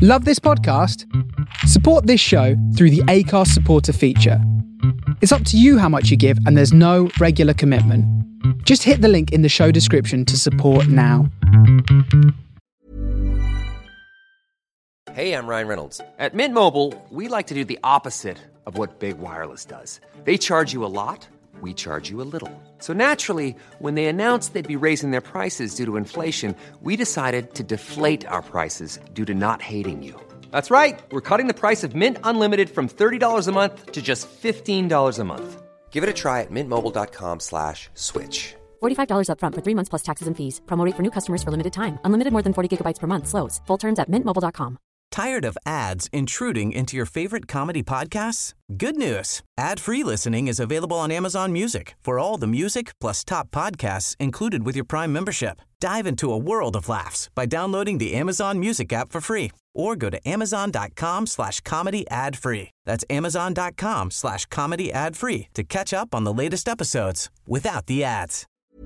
Love this podcast? Support this show through the Acast supporter feature. It's up to you how much you give, and there's no regular commitment. Just hit the link in the show description to support now. Hey, I'm Ryan Reynolds. At Mint Mobile, we like to do the opposite of what Big Wireless does. They charge you a lot, we charge you a little. So naturally, when they announced they'd be raising their prices due to inflation, we decided to deflate our prices due to not hating you. That's right. We're cutting the price of Mint Unlimited from $30 a month to just $15 a month. Give it a try at mintmobile.com/switch. $45 up front for 3 months plus taxes and fees. Promo rate for new customers for limited time. Unlimited more than 40 gigabytes per month. Slows full terms at mintmobile.com. Tired of ads intruding into your favorite comedy podcasts? Good news. Ad-free listening is available on Amazon Music for all the music plus top podcasts included with your Prime membership. Dive into a world of laughs by downloading the Amazon Music app for free or go to amazon.com/comedy ad-free. That's amazon.com/comedy ad-free to catch up on the latest episodes without the ads.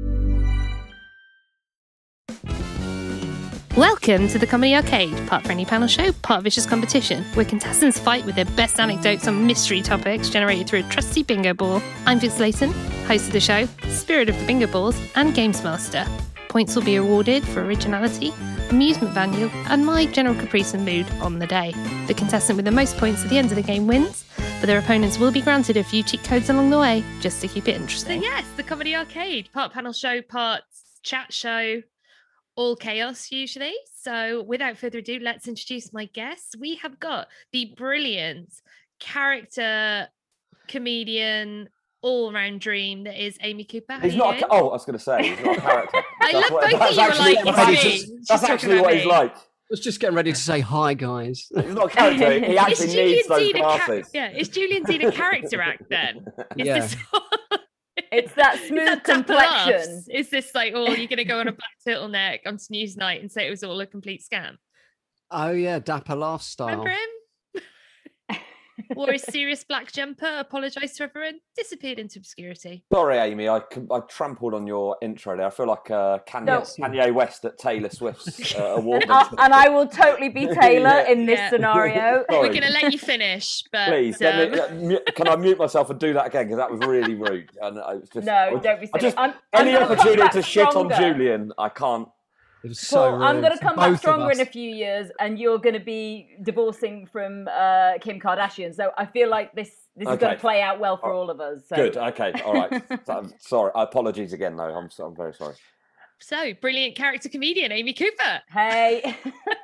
Welcome to the Comedy Arcade, part friendly panel show, part vicious competition, where contestants fight with their best anecdotes on mystery topics generated through a trusty bingo ball. I'm Vic Slayton, host of the show, spirit of the bingo balls, and games master. Points will be awarded for originality, amusement value, and my general caprice and mood on the day. The contestant with the most points at the end of the game wins, but their opponents will be granted a few cheat codes along the way, just to keep it interesting. So yes, the Comedy Arcade, part panel show, part chat show, all chaos usually. So without further ado, let's introduce my guests. We have got the brilliant character, comedian, all-round dream that is Amy Cooper. He's not. I was going to say he's not a character. I love both of you. That's actually what he's like. I was just getting ready to say hi, guys. He's not a character. He actually needs those glasses. Is Julian Dean a character act then? It's that smooth complexion. Is this like, oh, you're going to go on a black turtleneck on Newsnight and say it was all a complete scam? Oh, yeah, Dapper Laugh style. Remember him? Wore a serious black jumper, apologised to everyone, disappeared into obscurity. Sorry, Amy, I trampled on your intro there. I feel like Kanye West at Taylor Swift's award. And I will totally be Taylor in this scenario. We're going to let you finish, but... Please, can I mute myself and do that again? Because that was really rude. And don't be silly. Any opportunity to shit on Julian, I can't. Paul, I'm going to come back stronger in a few years, and you're going to be divorcing from Kim Kardashian. So I feel like this is going to play out well for all of us. So. Good. Okay. All right. Sorry. Apologies again, though. I'm very sorry. So, brilliant character comedian Amy Cooper. Hey.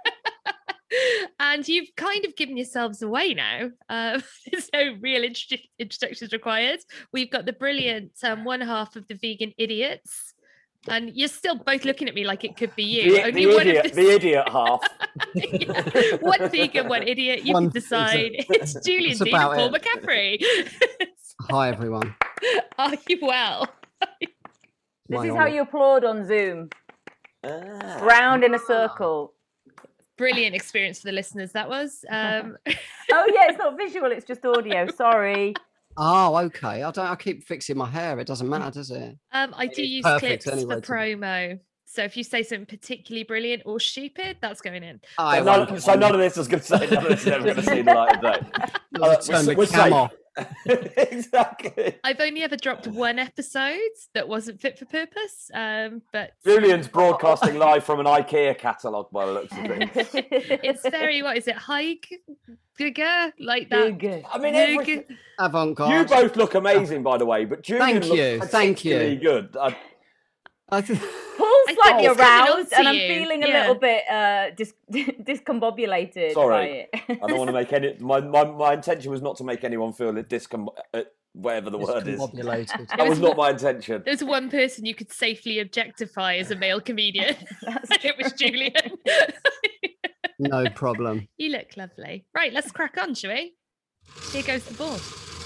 And you've kind of given yourselves away now. There's no real introductions required. We've got the brilliant one half of the Vegan Idiots. And you're still both looking at me like it could be you. The idiot half. Yeah. One vegan, one idiot. You can decide. It's Julian Dean and Paul McCaffrey. Hi, everyone. Are you well? This is how you applaud on Zoom. Round in a circle. Brilliant experience for the listeners, that was. Oh, yeah, it's not visual, it's just audio. Sorry. Oh, okay. I keep fixing my hair. It doesn't matter, does it? I do use clips for promo. So if you say something particularly brilliant or stupid, that's going in. So none of this is going to say. None of this is ever going to see the light of day. Turn the cam off. Exactly. I've only ever dropped one episode that wasn't fit for purpose. But Julian's broadcasting live from an IKEA catalogue by the looks of it. It's very, what is it, high Giga? Like that. Giga. I mean, avant-garde. You both look amazing, by the way, but Julian looks particularly good. Paul's slightly aroused, and I'm feeling a little bit discombobulated. Sorry, by it. I don't want to make any. My intention was not to make anyone feel whatever the word is. That was not my intention. There's one person you could safely objectify as a male comedian. It was Julian. No problem. You look lovely. Right, let's crack on, shall we? Here goes the ball.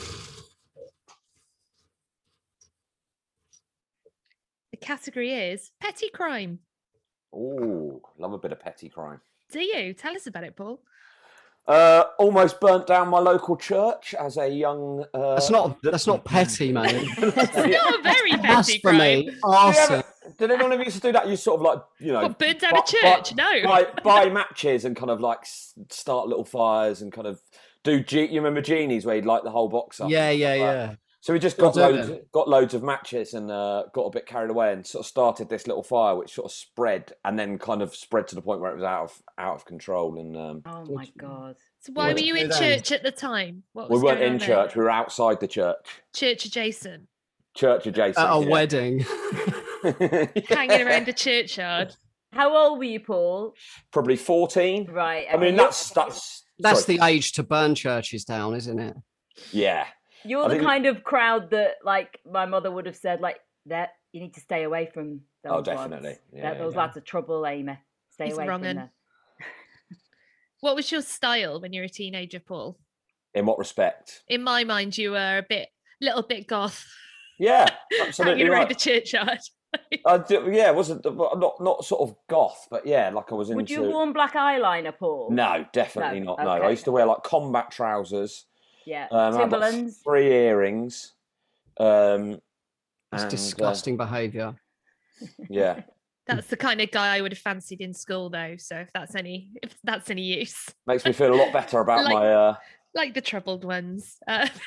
The category is petty crime. Oh, love a bit of petty crime. Do you? Tell us about it, Paul. Almost burnt down my local church as a young. That's not petty, mate. It's not a very petty crime. Arson. Did anyone of you used to do that? You sort of like, burn down a church? No. Buy matches and kind of like start little fires and kind of do. You remember Genie's where you'd light the whole box up? Yeah. So we just got loads of matches and got a bit carried away and sort of started this little fire, which sort of spread and then kind of spread to the point where it was out of control. And oh my God! So why were you in church at the time? We weren't in church. We were outside the church. Church adjacent. At a wedding. Hanging around the churchyard. How old were you, Paul? Probably 14. Right. I mean, that's the age to burn churches down, isn't it? Yeah. You're the kind of crowd that, like, my mother would have said, like, that you need to stay away from those lads. Definitely. Those lads are trouble, Amy. Stay away from them. What was your style when you were a teenager, Paul? In what respect? In my mind, you were a little bit goth. Yeah, absolutely. Hanging around the churchyard. Wasn't not sort of goth, but yeah, like I was into. Would you have worn black eyeliner, Paul? No, definitely not. No, Okay. I used to wear like combat trousers. Yeah, Timberlands. 3 earrings. That's disgusting behaviour. Yeah. That's the kind of guy I would have fancied in school, though. So if that's any use, makes me feel a lot better about my like the troubled ones.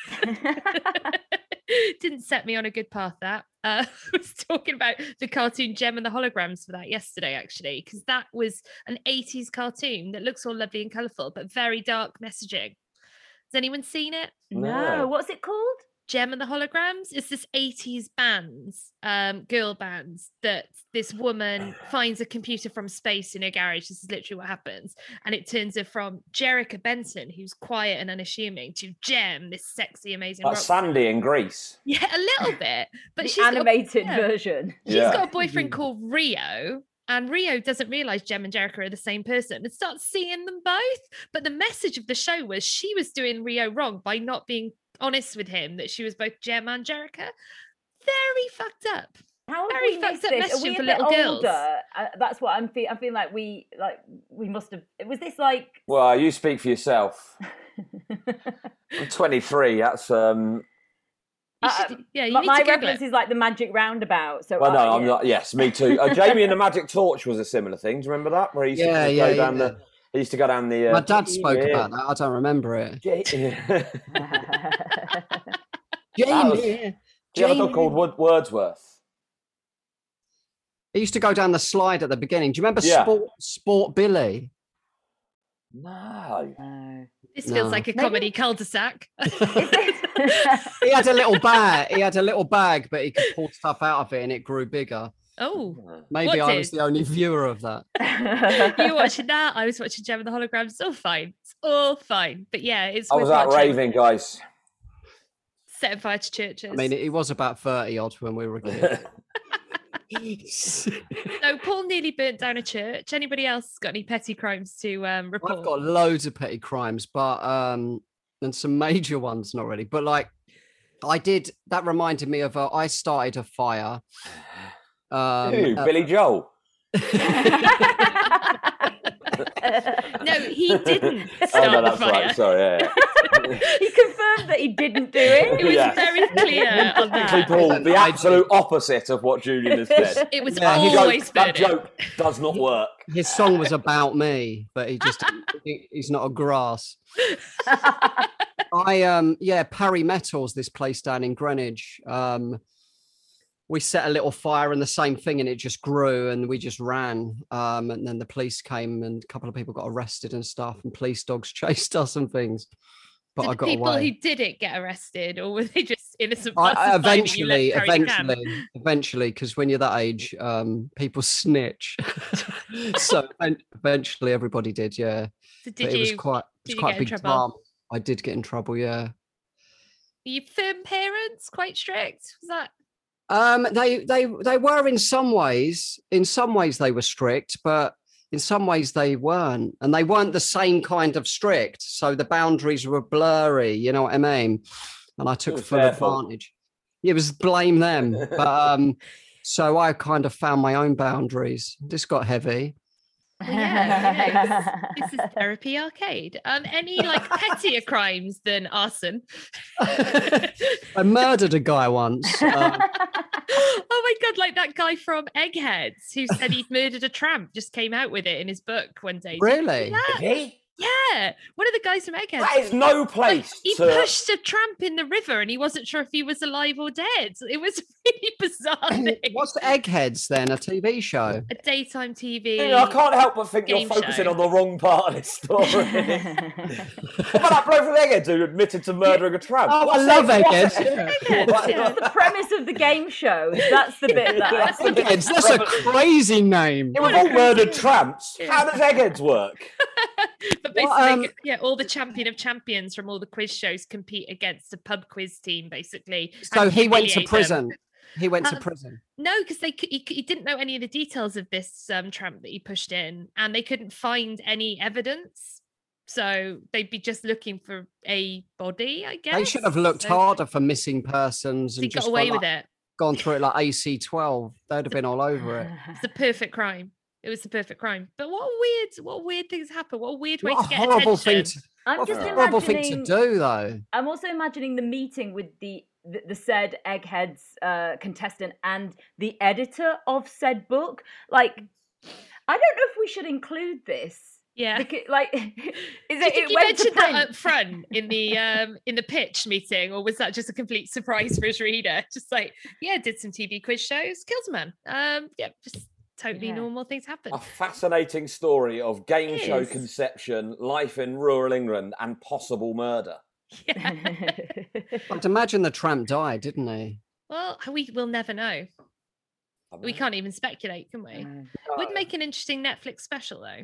Didn't set me on a good path. That I was talking about the cartoon Gem and the Holograms for that yesterday, actually, because that was an 80s cartoon that looks all lovely and colourful, but very dark messaging. Has anyone seen it? No. What's it called? Gem and the Holograms. It's this 80s bands, girl bands, that this woman finds a computer from space in her garage. This is literally what happens. And it turns her from Jerica Benson, who's quiet and unassuming, to Gem, this sexy, amazing rock Sandy in Grease. Yeah, a little bit. But she's animated version. She's got a boyfriend called Rio. And Rio doesn't realise Gem and Jerica are the same person and starts seeing them both. But the message of the show was she was doing Rio wrong by not being honest with him that she was both Gem and Jerica. Very fucked up. How very fucked up messaging for little girls. That's what I'm feeling. I feel like we must have. Was this like? Well, you speak for yourself. I'm 23. That's my reference is like the Magic Roundabout. So I'm not. Yes, me too. Jamie and the Magic Torch was a similar thing. Do you remember that? Where he used to go down the. He used to go down the. My dad spoke about that. I don't remember it. Jamie. Do you have a dog called Wordsworth? He used to go down the slide at the beginning. Do you remember Sport Billy? No. This feels like a comedy cul-de-sac. He had a little bag, but he could pull stuff out of it and it grew bigger. Oh. Maybe I was the only viewer of that. You were watching that. I was watching Gem and the Holograms. It's all fine. It's all fine. But yeah, it's. I was out raving, guys. Setting fire to churches. I mean, it was about 30 odd when we were kids. So Paul nearly burnt down a church. Anybody else got any petty crimes to report? I've got loads of petty crimes, but and some major ones, not really. But like, that reminded me of I started a fire. Billy Joel. No, he didn't start the fire. Right. Sorry, yeah. He confirmed that he didn't do it. It was very clear on that. Paul, the absolute opposite of what Julian has said. It was always that joke does not work. His song was about me, but he's not a grass. Parry Metals, this place down in Greenwich. We set a little fire and the same thing, and it just grew, and we just ran. And then the police came, and a couple of people got arrested and stuff, and police dogs chased us and things. But I got away. People who did it get arrested, or were they just innocent? Eventually, because when you're that age, people snitch. So eventually, everybody did. Yeah. So it was quite a big drama. I did get in trouble. Yeah. Were you firm parents? Quite strict? Was that? They were in some ways. In some ways they were strict, but in some ways they weren't, and they weren't the same kind of strict. So the boundaries were blurry. You know what I mean? And I took full advantage. It was blame them, but so I kind of found my own boundaries. This got heavy. Yeah, this is Therapy Arcade. Any like pettier crimes than arson? I murdered a guy once. Oh my God, like that guy from Eggheads who said he'd murdered a tramp just came out with it in his book one day. Really? Yeah, one of the guys from Eggheads. That is no place. He pushed a tramp in the river, and he wasn't sure if he was alive or dead. It was a really bizarre thing. What's Eggheads then? A TV show? A daytime TV. I can't help but think you're focusing on the wrong part of this story. What about that bloke from Eggheads who admitted to murdering a tramp? Oh, I love Eggheads. That's the premise of the game show. That's the bit that Eggheads. That's a crazy name. We've all murdered tramps. How does Eggheads work? But basically, all the champion of champions from all the quiz shows compete against a pub quiz team, basically. So he went to prison. He went to prison. No, because he didn't know any of the details of this tramp that he pushed in, and they couldn't find any evidence. So they'd be just looking for a body, I guess. They should have looked harder for missing persons and just got away with it. Gone through it like AC-12. They'd have been all over it. It's the perfect crime. It was the perfect crime. But what weird things happen. What a weird way to get horrible attention. Horrible thing to do, though. I'm also imagining the meeting with the said Eggheads contestant and the editor of said book. Like, I don't know if we should include this. Yeah, because, like, you mentioned that up front in the pitch meeting, or was that just a complete surprise for his reader? Just like, did some TV quiz shows, killed a man. Just totally normal things happen. A fascinating story of game show conception, life in rural England, and possible murder. Yeah. I'd imagine the tramp died, didn't he? Well, we will never know. We can't even speculate, can we? Would make an interesting Netflix special, though.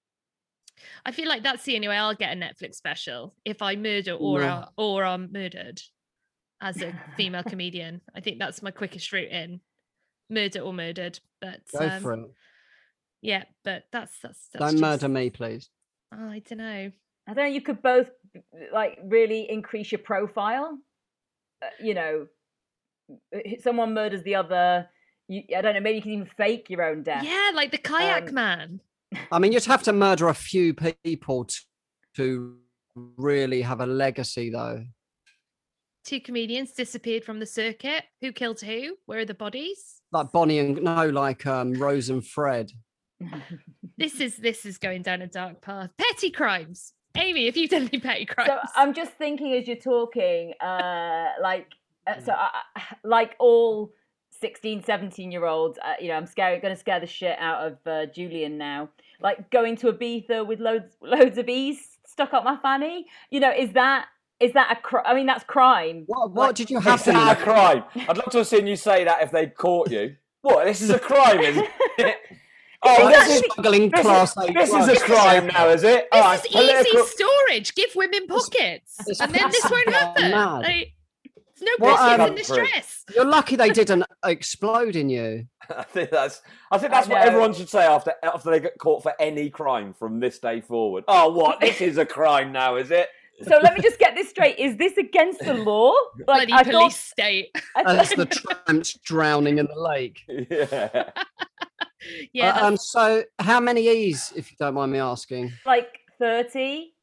I feel like that's the only way I'll get a Netflix special, if I murder or I'm murdered as a female comedian. I think that's my quickest route in. Murder or murdered. But go for it. Yeah, but that's don't murder me, please. Oh, I don't know. I don't know. You could both like really increase your profile. Someone murders the other. I don't know. Maybe you can even fake your own death. Yeah, like the kayak man. I mean, you'd have to murder a few people to really have a legacy, though. 2 comedians disappeared from the circuit. Who killed who? Where are the bodies? Like Rose and Fred. This is going down a dark path. Petty crimes. Amy, have you done any petty crimes? So I'm just thinking as you're talking, like all 16, 17-year-olds, I'm going to scare the shit out of Julian now. Like going to Ibiza with loads of bees stuck up my fanny. Is that a crime? I mean, that's crime. What did you have to do? A crime. I'd love to have seen you say that if they'd caught you. What? This is a crime, isn't it? Oh, this is smuggling class A. This is a crime now, is it? This is easy storage. Give women pockets, and then this won't happen. There's no person in distress. You're lucky they didn't explode in you. I think that's what everyone should say after they get caught for any crime from this day forward. Oh, what? This is a crime now, is it? So let me just get this straight. Is this against the law? Like, bloody police state. That's the tramps drowning in the lake. Yeah. Yeah. So how many E's, if you don't mind me asking? Like 30.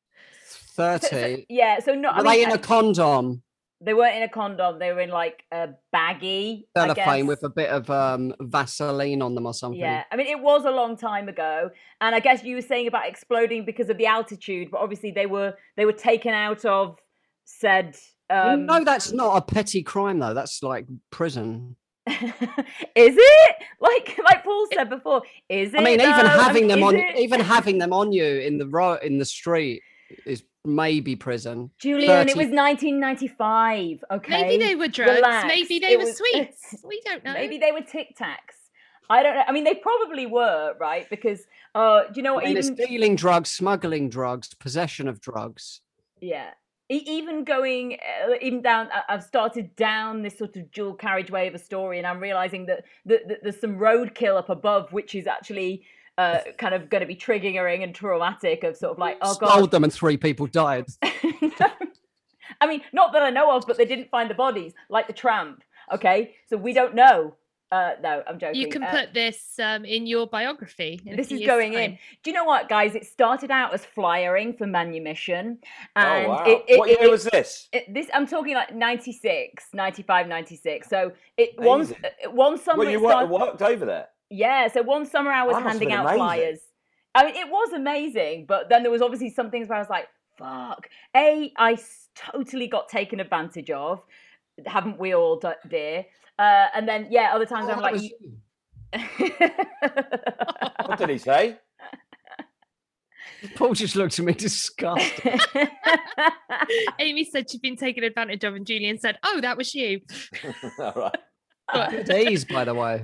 30? Yeah. So not. Are they in a condom? They weren't in a condom. They were in like a baggie. Cellophane with a bit of Vaseline on them or something. Yeah, I mean, it was a long time ago, and I guess you were saying about exploding because of the altitude, but obviously they were taken out of said. No, that's not a petty crime though. That's like prison. Is it? Like Paul said before, is it? I mean, even having them on you in the street is maybe prison. Julian, it was 1995. Okay, maybe they were drugs. Relax. Maybe they were sweets. We don't know. Maybe they were Tic Tacs. I don't know. I mean, they probably were, right? Because do you know what? There's stealing drugs, smuggling drugs, possession of drugs. Yeah. Even going down, I've started down this sort of dual carriageway of a story, and I'm realizing that there's some roadkill up above, which is actually kind of going to be triggering and traumatic. Of sort of like, oh god, sold them and 3 people died. I mean, not that I know of, but they didn't find the bodies, like the tramp. Okay, so we don't know. No, I'm joking. You can put this in your biography. This is going in. Do you know what, guys? It started out as flyering for Manumission. And wow. What year was this? I'm talking like 96, 95, 96. So one summer... Well, you worked over there? Yeah, so one summer I was handing out flyers. I mean, it was amazing, but then there was obviously some things where I was like, fuck. I totally got taken advantage of. Haven't we all, dear? And then, other times I'm like... What did he say? Paul just looked at me disgusted. Amy said she'd been taken advantage of, and Julian said, "Oh, that was you." All right. Good days, by the way.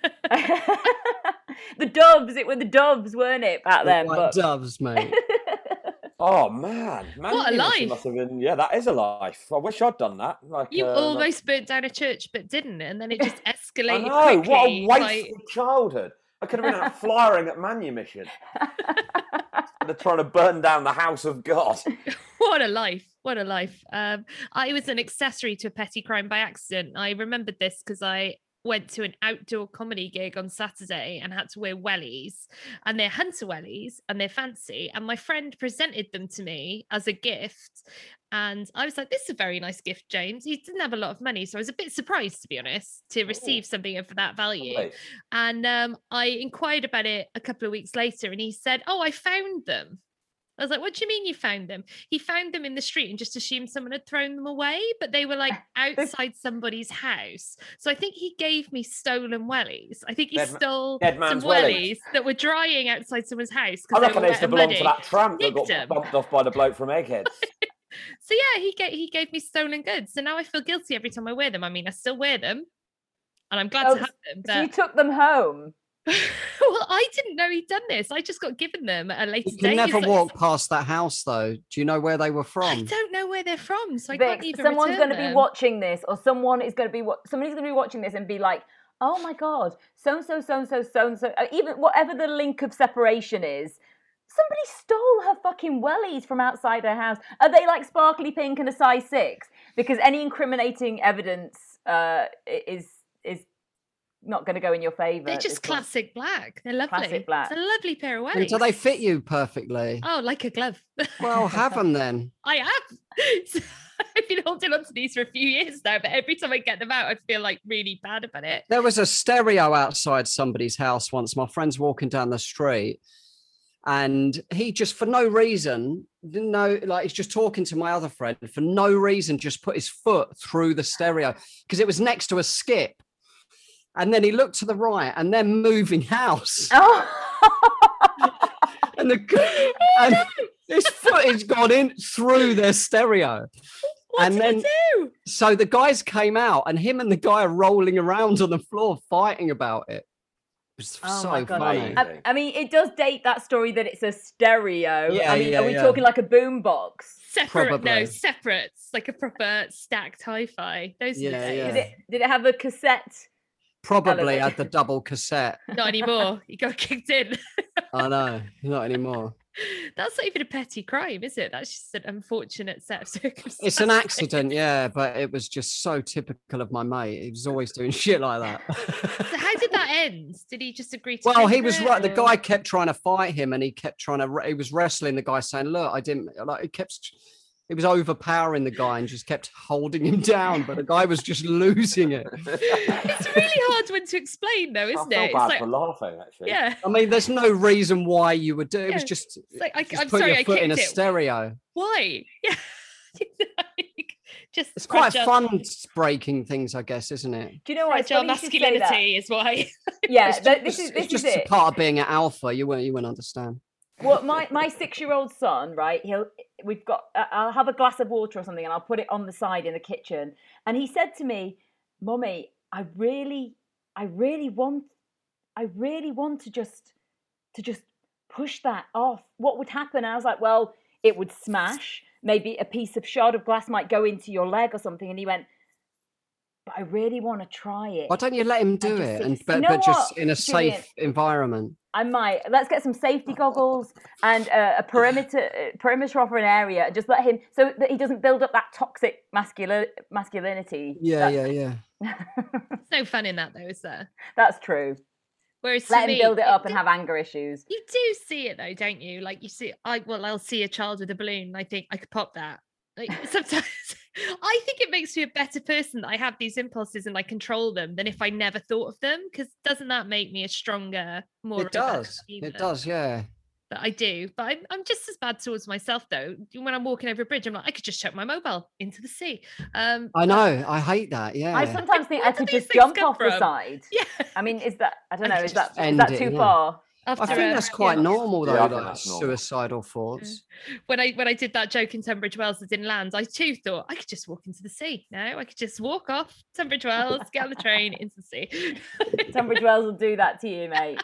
The Doves, it were the Doves, weren't it, back then? Doves, mate. Oh man, what a life! Must have been, that is a life. I wish I'd done that. You almost burnt down a church, but didn't, and then it just escalated. I know, quickly. What a wasted childhood! I could have been out flyering at Manumission. They're trying to burn down the house of God. What a life! What a life! I was an accessory to a petty crime by accident. I remembered this because I went to an outdoor comedy gig on Saturday and had to wear wellies, and they're hunter wellies and they're fancy, and my friend presented them to me as a gift, and I was like, this is a very nice gift, James. He didn't have a lot of money, so I was a bit surprised, to be honest, to receive something of that value. Right. And I inquired about it a couple of weeks later, and he said, oh, I found them. I was like, what do you mean you found them? He found them in the street and just assumed someone had thrown them away, but they were like outside somebody's house. So I think he gave me stolen wellies. I think he stole some wellies that were drying outside someone's house. I reckon they used to belong to that tramp that got bumped off by the bloke from Eggheads. So yeah, he gave me stolen goods. So now I feel guilty every time I wear them. I mean, I still wear them and I'm glad to have them. But... So you took them home? Well, I didn't know he'd done this. I just got given them at a later date. You can never walk past that house, though. Do you know where they were from? I don't know where they're from, so I Vic, can't even someone's going them. to be watching this, or somebody's going to be watching this and be like, "Oh my god, so and so, even whatever the link of separation is." Somebody stole her fucking wellies from outside her house. Are they like sparkly pink and a size 6? Because any incriminating evidence is not going to go in your favour. They're just classic black. They're lovely. Classic black. It's a lovely pair of wellies. And do they fit you perfectly? Oh, like a glove. Well, have them then. I have. I've been holding on to these for a few years now, but every time I get them out, I feel like really bad about it. There was a stereo outside somebody's house once. My friend's walking down the street, and he just, for no reason, he's just talking to my other friend, for no reason, just put his foot through the stereo because it was next to a skip. And then he looked to the right, and they're moving house. And his foot has gone in through their stereo. What did he do? So the guys came out, and him and the guy are rolling around on the floor fighting about it. It was so funny. I mean, it does date that story that it's a stereo. Yeah, are we talking like a boom box? Separate. It's like a proper stacked hi-fi. Those are the days. Did it have a cassette? Probably had the double cassette. Not anymore. You got kicked in. I know, not anymore. That's not even a petty crime, is it? That's just an unfortunate set of circumstances. It's an accident, yeah, but it was just so typical of my mate. He was always doing shit like that. So how did that end? Did he just agree to? Well, he was right. The guy kept trying to fight him, and he kept trying to. He was wrestling the guy, saying, "Look, I didn't." Like he was overpowering the guy and just kept holding him down, but the guy was just losing it. It's a really hard one to explain, though, isn't it? I feel bad for laughing, actually. Yeah. I mean, there's no reason why you would do it. It was just, I'm put sorry, your foot in a it. stereo. Why? Yeah. Just it's quite fun breaking things, I guess, isn't it? Do you know what? Fragile masculinity is why. Yeah, this is just a part of being an alpha. You wouldn't understand. Well, my 6-year-old son, right? I'll have a glass of water or something, and I'll put it on the side in the kitchen. And he said to me, "Mummy, I really want to just push that off. What would happen?" And I was like, "Well, it would smash. Maybe a piece of shard of glass might go into your leg or something." And he went, but I really want to try it. Why don't you let him do just it, see- but You know just what, in a Julian? safe environment? I might. Let's get some safety goggles and a perimeter off an area, and just let him, so that he doesn't build up that toxic masculinity. Yeah. No fun in that, though, is there? That's true. Whereas for Let him me, build it up and have anger issues. You do see it though, don't you? Like you see, I'll see a child with a balloon. And I think I could pop that. Like sometimes, I think it makes me a better person that I have these impulses and I control them than if I never thought of them. Because doesn't that make me a stronger, more? It does. human? It does. Yeah. But I do. But I'm just as bad towards myself though. When I'm walking over a bridge, I'm like, I could just chuck my mobile into the sea. I know. I hate that. Yeah. I sometimes think Where I do could these just things jump come off the from? side. Yeah. I mean, is that? I don't know. Is that end is that it, too yeah. far? I think that's quite normal though. Yeah, I think like that's normal. suicidal thoughts. When I did that joke in Tunbridge Wells that didn't land, I too thought I could just walk into the sea. No, I could just walk off Tunbridge Wells, get on the train into the sea. Tunbridge Wells will do that to you, mate.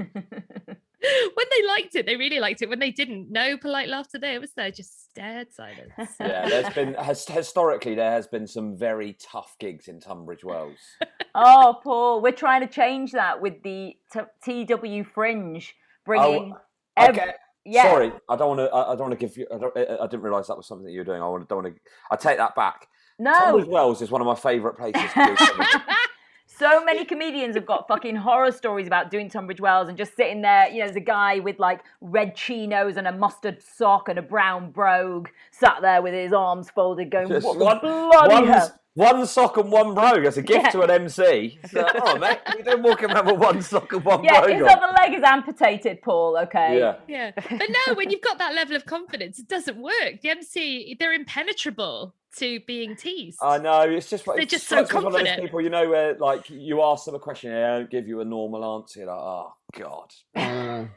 When they liked it, they really liked it. When they didn't, no polite laughter there. It was there, just stared silence. Yeah, there's been historically there has been some very tough gigs in Tunbridge Wells. Oh, Paul, we're trying to change that with the TW Fringe, bringing. Okay. Yeah. Sorry, I don't want to give you. I didn't realise that was something that you were doing. I take that back. No. Tunbridge Wells is one of my favourite places to do comedy. So many comedians have got fucking horror stories about doing Tunbridge Wells and just sitting there. You know, there's a guy with like red chinos and a mustard sock and a brown brogue sat there with his arms folded going, Just what the bloody hell? one sock and one brogue as a gift to an MC. So, oh, mate, you don't walk around with one sock and one Yeah, brogue his on. other leg is amputated, Paul, okay? Yeah. Yeah. But no, when you've got that level of confidence, it doesn't work. The MC, they're impenetrable to being teased. I know, it's just They're it's just so one of those confident. people, you know, where like you ask them a question and they don't give you a normal answer. You're like, oh God.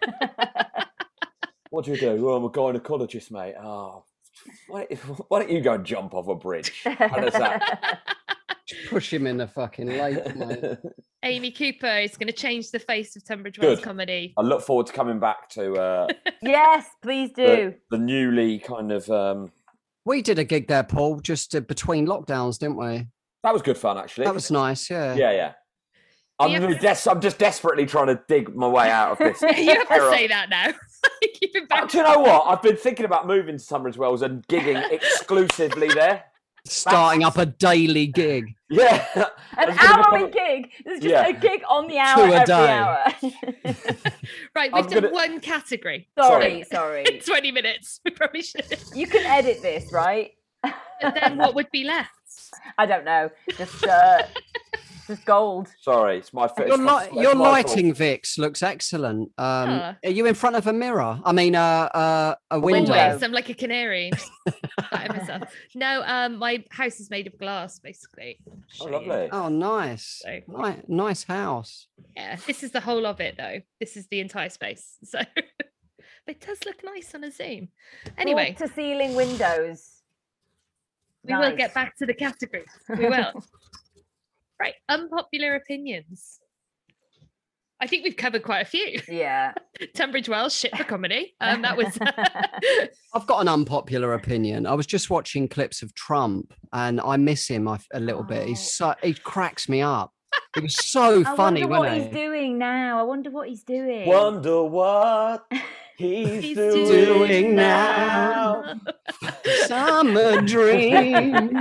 What do you do? Well, I'm a gynecologist, mate. Oh, why don't you go and jump off a bridge? How does that? Push him in the fucking lake, mate. Amy Cooper is going to change the face of Tunbridge Wells Good. comedy. I look forward to coming back to Yes, please do. the newly kind of. We did a gig there, Paul, just between lockdowns, didn't we? That was good fun, actually. That was nice, yeah. Yeah. I'm just desperately trying to dig my way out of this. You have to say that now. Keep it back. Do you know what? I've been thinking about moving to Tunbridge Wells and gigging exclusively there. Starting up a daily gig. Yeah. An hour gig. There's just a gig on the hour Two a every day. hour. Right, I'm we've done gonna- one category. Sorry. 20 minutes. We probably should. You can edit this, right? And then what would be left? I don't know. Just gold. Sorry, it's my face. Your lighting, Vix, looks excellent. Are you in front of a mirror? I mean, a window. Always. I'm like a canary. Just patting myself. No, my house is made of glass, basically. Oh, lovely. Oh, nice. So- Nice house. Yeah, this is the whole of it, though. This is the entire space. So it does look nice on a Zoom. Anyway, To ceiling windows. we will Nice. get back to the categories. We will. Right, unpopular opinions. I think we've covered quite a few. Yeah. Tunbridge Wells, shit for comedy. That was. I've got an unpopular opinion. I was just watching clips of Trump, and I miss him a little bit. He cracks me up. It was so funny, I wonder what wasn't he's it? doing now. I wonder what he's doing. Wonder what he's doing, doing now. Summer dream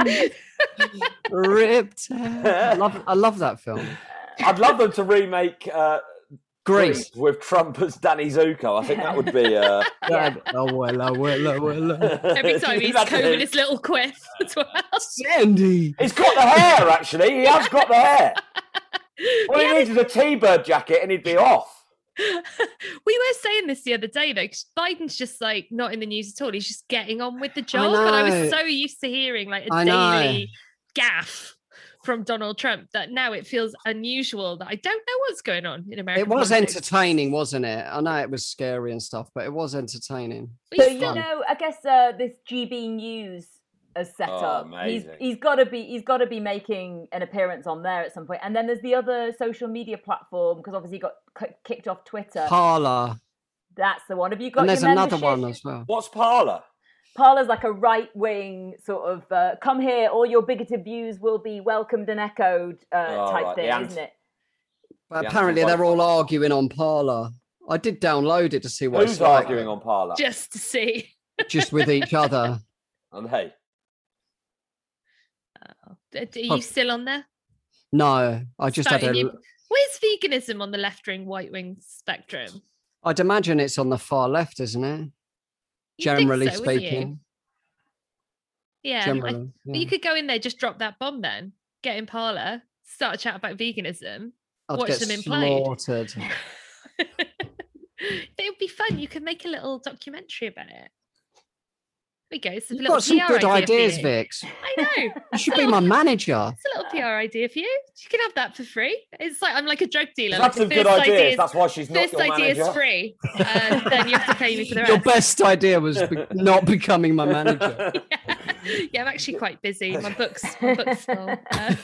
ripped out. I love that film. I'd love them to remake Grease. Grease with Trump as Danny Zuko. I think that would be. Oh, well. Every time he's combing his little quiff as well. Sandy. He's got the hair, actually. He has got the hair. All he needs is a T-bird jacket and he'd be off. We were saying this the other day, though, 'cause Biden's just like not in the news at all. He's just getting on with the job. And I was know. so used to hearing like a I know. daily gaffe from Donald Trump that now it feels unusual that I don't know what's going on in America. It was entertaining, wasn't it? I know it was scary and stuff, but it was entertaining. So He's you still- know, I guess this GB News has set Oh, up. amazing. He's got to be making an appearance on there at some point. And then there's the other social media platform because obviously he got kicked off Twitter. Parlor. That's the one. Have you got? And there's your another membership? one as well. What's Parler? Parler's like a right-wing sort of come here, all your bigoted views will be welcomed and echoed type thing, isn't it? But apparently they're all arguing on Parler. I did download it to see what Who's arguing on Parler? Just to see. Just with each other. And hey. Are you still on there? No, I just had a... Where's veganism on the left-wing, white-wing spectrum? I'd imagine it's on the far left, isn't it? Generally speaking. Yeah. Generally, You could go in there, just drop that bomb then. Get in Parler, start a chat about veganism, watch them implode. Slaughtered. It would be fun. You could make a little documentary about it. There we go. It's a You've little got some PR good idea ideas, for you. Vix. I know. You should be my manager. It's a little PR idea for you. You can have that for free. It's like I'm like a drug dealer. That's some good ideas. That's why she's not first your idea manager. is free. Then you have to pay me for the rest. Your best idea was not becoming my manager. Yeah, I'm actually quite busy. My book's full.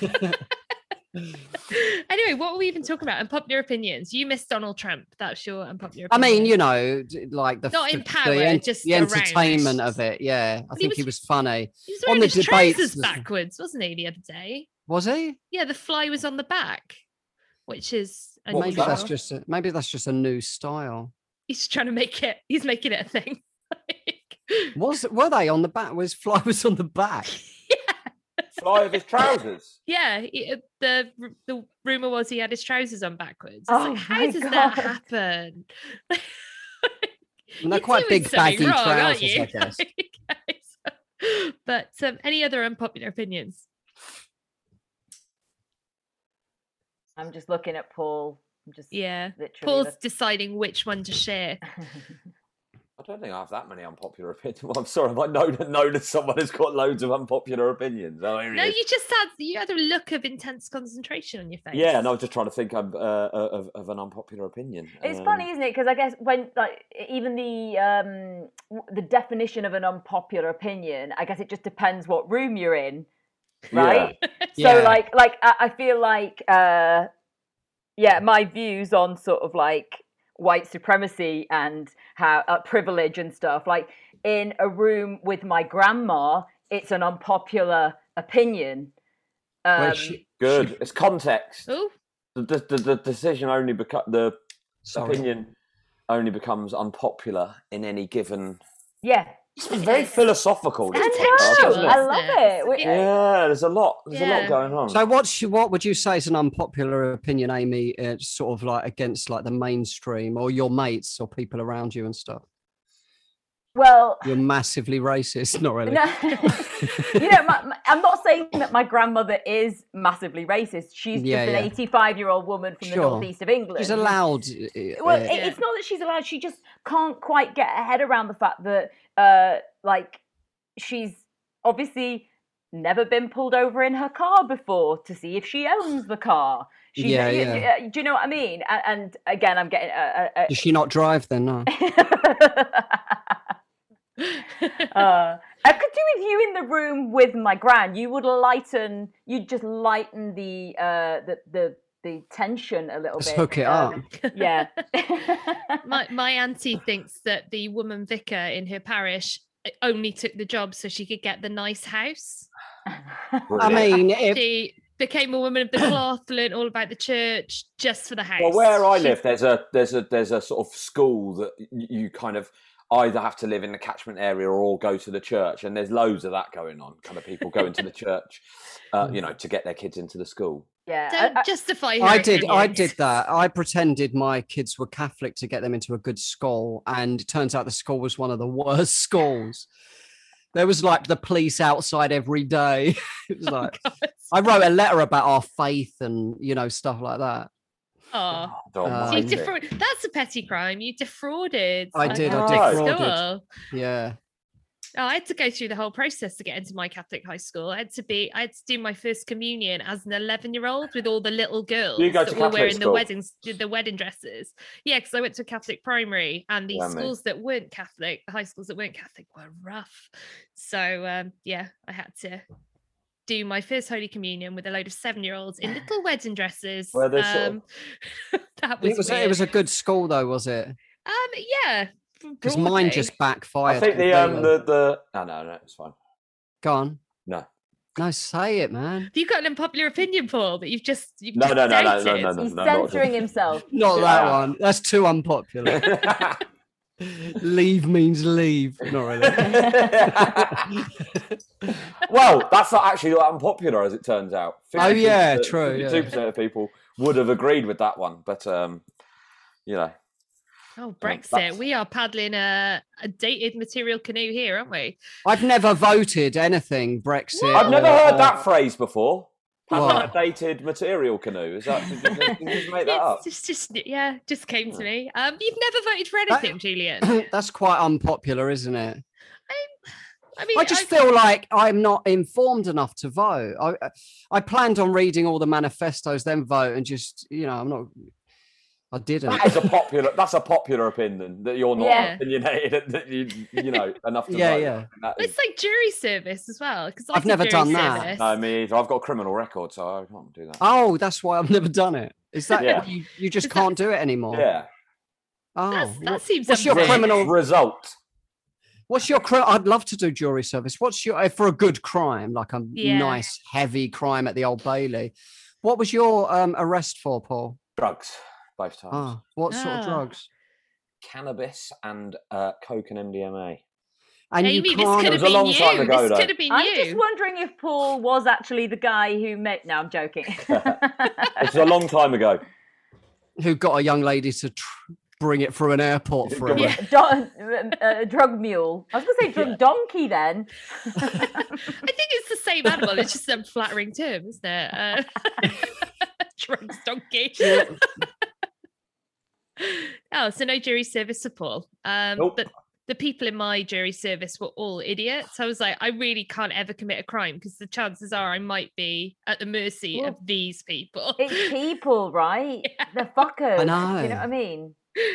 Anyway, what were we even talking about? Unpopular opinions. You missed Donald Trump. That's your unpopular opinion. I mean, you know, like not in power, just the entertainment of it. Yeah, I think he was funny. He was wearing his trousers backwards, wasn't he, the other day? Was he? Yeah, the fly was on the back, which is maybe that's just a new style. He's trying to make it. He's making it a thing. Were they on the back? Was fly was on the back? Fly of his trousers. Yeah, the rumor was he had his trousers on backwards. Oh, like, how does that happen? And they're quite big baggy trousers, I guess. But any other unpopular opinions? I'm just looking at Paul. Literally Paul's deciding which one to share. I don't think I have that many unpopular opinions. Well, I'm sorry, I know that someone has got loads of unpopular opinions. No, you had a look of intense concentration on your face. Yeah, and I was just trying to think of an unpopular opinion. It's funny, isn't it? Because I guess when even the definition of an unpopular opinion, I guess it just depends what room you're in, right? Yeah. So I feel like my views on sort of like white supremacy and how privilege and stuff, like in a room with my grandma, it's an unpopular opinion. Good. It's context. Ooh. The decision only opinion only becomes unpopular in any given. Yeah. It's been very philosophical. I love it. Yeah, there's a lot going on. So what would you say is an unpopular opinion, Amy? Sort of like against like the mainstream or your mates or people around you and stuff. Well, you're massively racist. Not really. No, I'm not saying that my grandmother is massively racist. She's just an 85-year-old woman from the northeast of England. She's allowed. Well, it's not that she's allowed. She just can't quite get her head around the fact that, she's obviously never been pulled over in her car before to see if she owns the car. Do you know what I mean? And again, I'm getting. Does she not drive then? No. I could do with you in the room with my gran. You'd just lighten the tension a little bit. Hook it up. Yeah. my auntie thinks that the woman vicar in her parish only took the job so she could get the nice house. I mean, she became a woman of the cloth, learned all about the church just for the house. Well, where I live, there's a sort of school that you kind of either have to live in the catchment area or all go to the church, and there's loads of that going on. Kind of people going to the church, to get their kids into the school. Yeah, don't justify. I did that. I pretended my kids were Catholic to get them into a good school, and it turns out the school was one of the worst schools. There was like the police outside every day. It was like I wrote a letter about our faith and stuff like that. Oh, that's a petty crime. You defrauded. I defrauded. School. Yeah. Oh, I had to go through the whole process to get into my Catholic high school. I had to do my first communion as an 11-year-old with all the little girls that were wearing the wedding dresses. Yeah, because I went to a Catholic primary, and the schools that weren't Catholic, the high schools that weren't Catholic, were rough. So I had to do my first Holy Communion with a load of 7-year-olds in little wedding dresses. It was a good school, though, was it? Yeah, Because mine just backfired. I think the no, it's fine. Go on. No, say it, man. Have you got an unpopular opinion, Paul, that you've just No. He's censoring himself. Not that one. That's too unpopular. Leave means leave. Not really. Well, that's not actually that unpopular, as it turns out. Oh yeah, true. 52% of people would have agreed with that one, but you know. Oh, Brexit. We are paddling a dated material canoe here, aren't we? I've never voted anything Brexit. I've never heard that phrase before. What? A dated material canoe. Is that, did you just make that up? Just came to me. You've never voted for anything, Julian. That's quite unpopular, isn't it? I mean, I just feel like I'm not informed enough to vote. I planned on reading all the manifestos, then vote, and just, I'm not. I didn't. That's a popular opinion that you're not opinionated, that you know enough to vote. Yeah. It's like jury service as well. Because I've never done that. No, me either. I've got a criminal record, so I can't do that. Oh, that's why I've never done it. Is that you just can't do it anymore? Yeah. Oh, that seems. What's your criminal result? What's your I'd love to do jury service. What's your for a good crime, like a nice heavy crime at the Old Bailey? What was your arrest for, Paul? Drugs. Both times. Oh, what sort of drugs? Cannabis and coke and MDMA. And Maybe you this can't... could have been you. This could have been you. I'm just wondering if Paul was actually the guy who made... No, I'm joking. It's a long time ago. Who got a young lady to bring it through an airport for him. Drug mule. I was going to say drug donkey then. I think it's the same animal. It's just a flattering term, isn't it? Drugs donkey. Oh, so no jury service for Paul. Nope. But the people in my jury service were all idiots. I was like, I really can't ever commit a crime because the chances are I might be at the mercy of these people. It's people, right? Yeah. They're fuckers. I know. You know what I mean?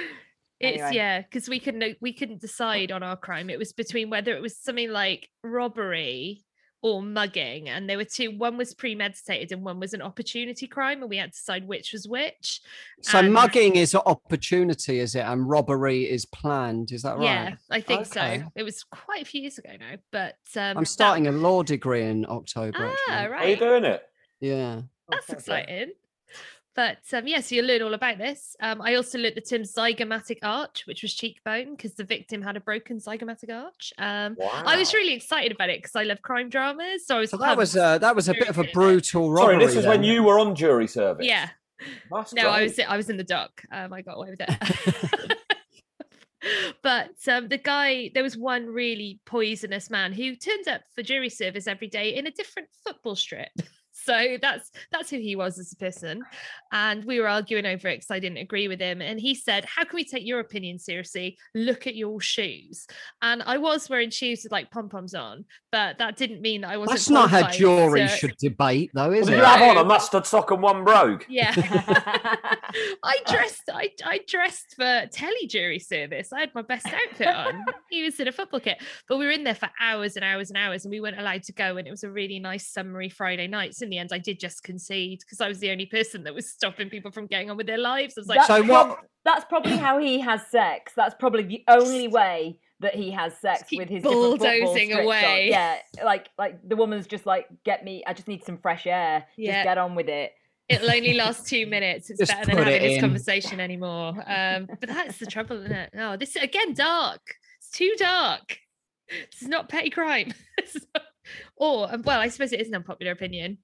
It's because we couldn't decide on our crime. It was between whether it was something like robbery or mugging, and there were two. One was premeditated and one was an opportunity crime, and we had to decide which was which. So mugging is an opportunity, is it? And robbery is planned. Is that right? Yeah, I think so. It was quite a few years ago now, but I'm starting a law degree in October. Right. Are you doing it? Yeah. That's exciting. But so you'll learn all about this. I also learned the term zygomatic arch, which was cheekbone, because the victim had a broken zygomatic arch. Wow. I was really excited about it because I love crime dramas. So I was. So that was a bit of a brutal robbery. Sorry, this is when you were on jury service. Yeah. That's no, great. I was in the dock. I got away with it. But the guy, there was one really poisonous man who turned up for jury service every day in a different football strip. So that's who he was as a person. And we were arguing over it because I didn't agree with him. And he said, how can we take your opinion seriously? Look at your shoes. And I was wearing shoes with like pom-poms on, but that didn't mean that I wasn't. That's not how jury should debate, though, is it? Did you have on a mustard sock and one brogue? Yeah. I dressed for telly jury service. I had my best outfit on. He was in a football kit. But we were in there for hours and hours and hours, and we weren't allowed to go. And it was a really nice summery Friday night. So in the end, I did just concede because I was the only person that was stopping people from getting on with their lives. I was like, that's probably how he has sex. That's probably the only way that he has sex with his bulldozing different away. Yeah, like the woman's just like, get me. I just need some fresh air. Yeah. Just get on with it. It'll only last 2 minutes. It's Just better than put having it this in. conversation anymore. But that's the trouble, isn't it? Oh, this again, dark. It's too dark. This is not petty crime. Well, I suppose it is an unpopular opinion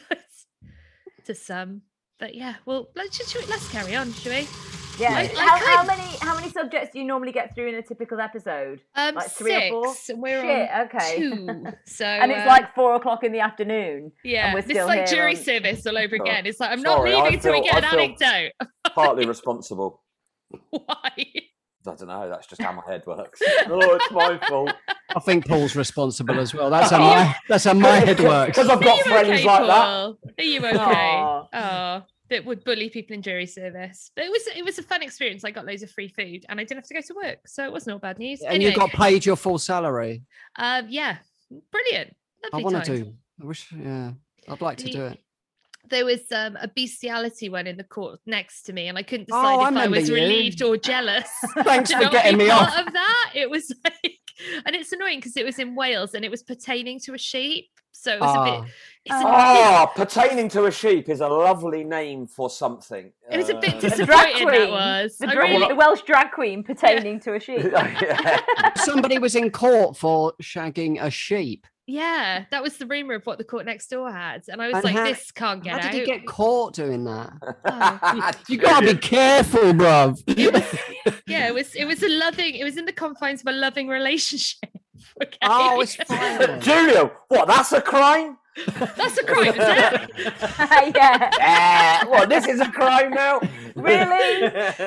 to some. But yeah, well, let's carry on, shall we? Yeah. How many subjects do you normally get through in a typical episode? Like 3 or 4? 6, and we're on 2. So and it's like 4 o'clock in the afternoon. Yeah, and we're it's still like here jury service all over again. It's like I'm Sorry, not leaving until we I get an feel anecdote. Partly responsible. Why? I don't know. That's just how my head works. Oh, it's my fault. I think Paul's responsible as well. That's how my head works. Because I've got friends okay, like Paul? that. Are you okay? Oh, that would bully people in jury service. But it was a fun experience. I got loads of free food and I didn't have to go to work, so it wasn't all bad news. And anyway, you got paid your full salary. Yeah, brilliant. Lovely I want time. to do. I wish. Yeah, I'd like to do it. There was a bestiality one in the court next to me, and I couldn't Oh, decide I if I remember was you. relieved or jealous. Thanks to for not getting be me part off. of that. It was like, and it's annoying because it was in Wales and it was pertaining to a sheep, so it was a bit. Pertaining to a sheep is a lovely name for something. It was a bit The drag disappointing. That queen, was. the, I drag- really- the Welsh drag queen pertaining to a sheep. Somebody was in court for shagging a sheep. Yeah, that was the rumor of what the court next door had, and I was And like, how- "This can't get How out." did he get caught doing that? Oh. You gotta be careful, bruv. Yeah, it was a loving. It was in the confines of a loving relationship. Okay? Oh, it's fine. Julio, what? That's a crime? That's a crime, is it? Yeah. What? This is a crime now? Really?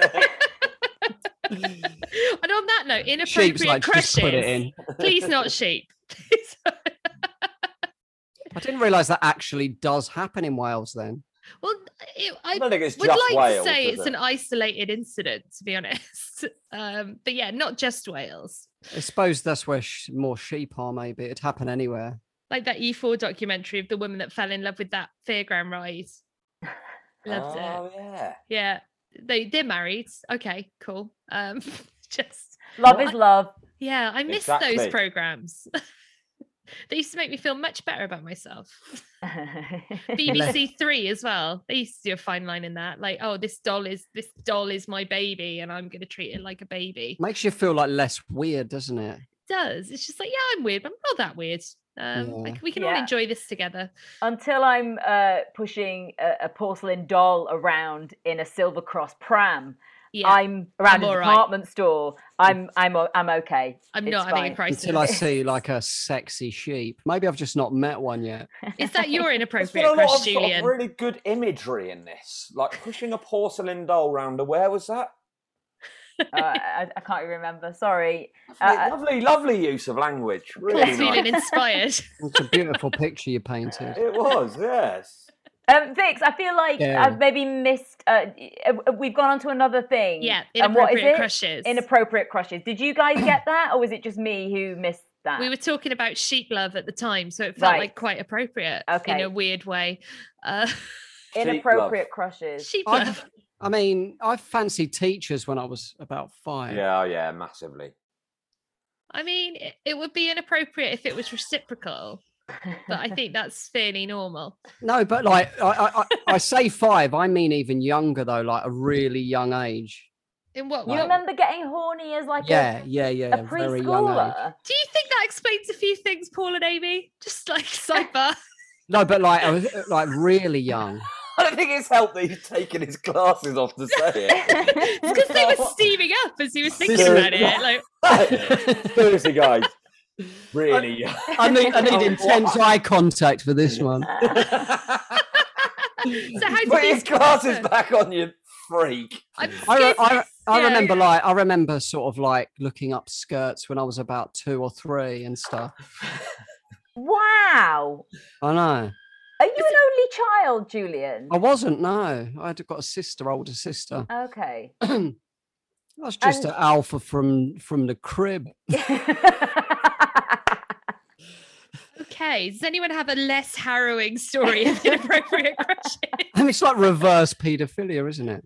And on that note, Sheep's inappropriate like, crushes. just put it in. Please not sheep. I didn't realise that actually does happen in Wales then. Well, I don't think it's would just like Wales, to say is it's it? an isolated incident, to be honest. But yeah, not just Wales. I suppose that's where more sheep are, maybe. It'd happen anywhere. Like that E4 documentary of the woman that fell in love with that fairground ride. Loved it. Oh, yeah. Yeah, they're married. Okay, cool. Just Love is love. yeah, I miss Exactly. those programs. They used to make me feel much better about myself. BBC Three as well. They used to do a fine line in that, like, "Oh, this doll is my baby, and I'm going to treat it like a baby." Makes you feel like less weird, doesn't it? It does. It's just like, yeah, I'm weird, but I'm not that weird. Like, we can all Yeah. enjoy this together. Until I'm pushing a porcelain doll around in a Silver Cross pram, Yeah, I'm around I'm a all right. department store. I'm okay. I'm It's not having a fine. crisis. Until I see like a sexy sheep. Maybe I've just not met one yet. Is that your There's been inappropriate a lot crush, of, sort of Julian? really good imagery in this. Like pushing a porcelain doll round where was that? I can't even remember. Sorry. Lovely use of language. Really Paul's feeling nice. inspired. It's a beautiful picture you painted. It was, yes. Vix, I feel like Yeah. I've maybe missed. We've gone on to another thing. Yeah, And what is inappropriate it? crushes. Inappropriate crushes. Did you guys get that, or was it just me who missed that? We were talking about sheep love at the time, so it felt Right. like quite appropriate in Okay. a weird way. Inappropriate crushes. Sheep love. I mean, I fancied teachers when I was about 5. Yeah, massively. I mean, it would be inappropriate if it was reciprocal, but I think that's fairly normal. No, but like I say 5, I mean even younger though, like a really young age. In what You way? remember getting horny as like Yeah, a very young age. preschooler? Do you think that explains a few things, Paul and Amy? Just like sidebar. No, but like I was like really young. I don't think it's helped that he's taken his glasses off to say it. It's because they were steaming up as he was thinking about it. Like, Seriously, guys. Really young. I need intense eye contact for this one. so how did Put these his glasses happen? back on, you freak. I'm I scared. remember like I remember sort of like looking up skirts when I was about 2 or 3 and stuff. Wow. I know. Are you an only child, Julian? I wasn't. No, I'd got a sister, older sister. Okay. I was just And- an alpha from the crib. Okay, does anyone have a less harrowing story of inappropriate crushes? I mean, it's like reverse paedophilia, isn't it?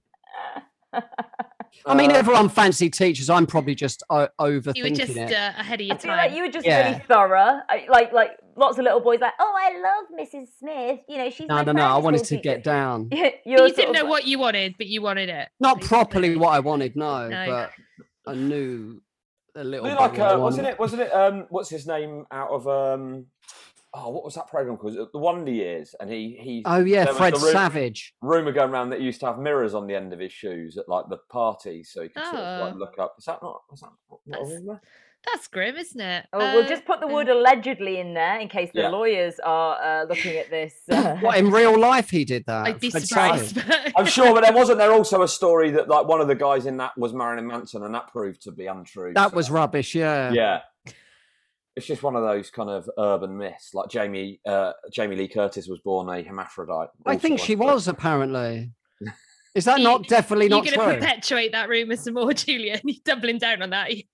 I mean, everyone fancy teachers. I'm probably just overthinking You were just it. ahead of your I feel time. like you were just Yeah. really thorough. Like lots of little boys like, oh, I love Mrs. Smith. You know, she's No, my I primary wanted school to get teacher." down. You're you sort didn't of know like- what you wanted, but you wanted it. Not basically. properly what I wanted, no, No. but I knew a little bit. Like, what I wasn't wanted. it? What's his name out of? What was that program called? The Wonder Years, and he. Oh yeah, there was Fred the Savage. Rumor going around that he used to have mirrors on the end of his shoes at like the parties, so he could sort of like Oh. look up. Is that not? Was that not a That's- rumor? That's grim, isn't it? Oh, we'll just put the word allegedly in there in case the Yeah. lawyers are looking at this. What, in real life he did that? I'd be Fred surprised. Savage? but- I'm sure, but wasn't there also a story that like one of the guys in that was Marilyn Manson, and that proved to be untrue? That so- was rubbish, yeah. Yeah. It's just one of those kind of urban myths. Like Jamie Lee Curtis was born a hermaphrodite. I think Also she untrue. was, apparently. Is that You- not definitely You're not going to true? perpetuate that rumour some more, Julian. You're doubling down on that.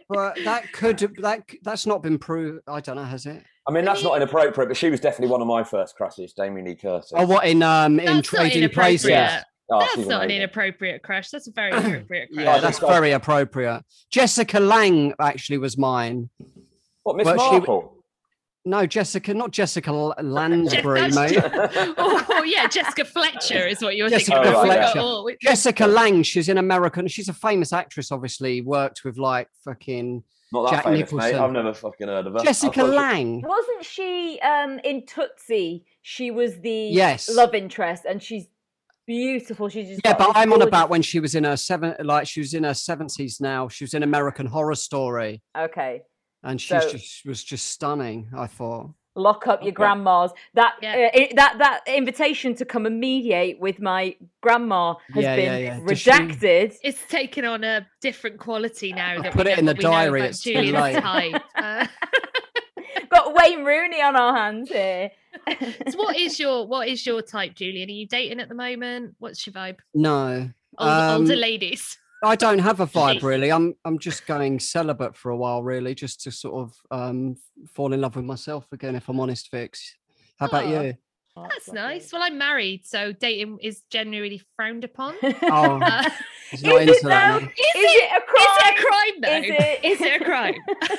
But that's not been proved. I don't know, has it? I mean, that's not inappropriate, but she was definitely one of my first crushes, Damien Lee Curtis. Oh, what in Trading Places? Yeah. Oh, That's she's not an amazing. inappropriate crush. That's a very appropriate crush. Yeah, that's very appropriate. Jessica Lange actually was mine. What, Miss But Marple? No, not Jessica Lansbury, mate. Oh, yeah, Jessica Fletcher is what you're Jessica thinking. Fletcher. Oh, Jessica Lange, she's in American. She's a famous actress, obviously, worked with like fucking Not that Jack famous, Nicholson. mate. I've never fucking heard of her. Jessica Lange. Wasn't she in Tootsie? She was the Yes. love interest, and she's beautiful. She's just Yeah, got but this I'm on gorgeous- about when she was in her she was in her 70s now. She was in American Horror Story, Okay, and she So- was just stunning. I thought. lock up your grandmas. That Yeah. that invitation to come and mediate with my grandma has Yeah, been yeah. Does she- redacted. It's taken on a different quality now. That put we it in know the what we know diary, about it's too Julian's late. type. Got Wayne Rooney on our hands here. So what is your type, Julian? Are you dating at the moment? What's your vibe? No, Older ladies. I don't have a vibe really. I'm just going celibate for a while, really, just to sort of fall in love with myself again. If I'm honest, Vix. How about Oh. you? That's nice. Well, I'm married, so dating is generally frowned upon. Oh, Uh, he's not Is into it that. now? no. Is it a crime? Is it a crime, though? Is Is it a crime?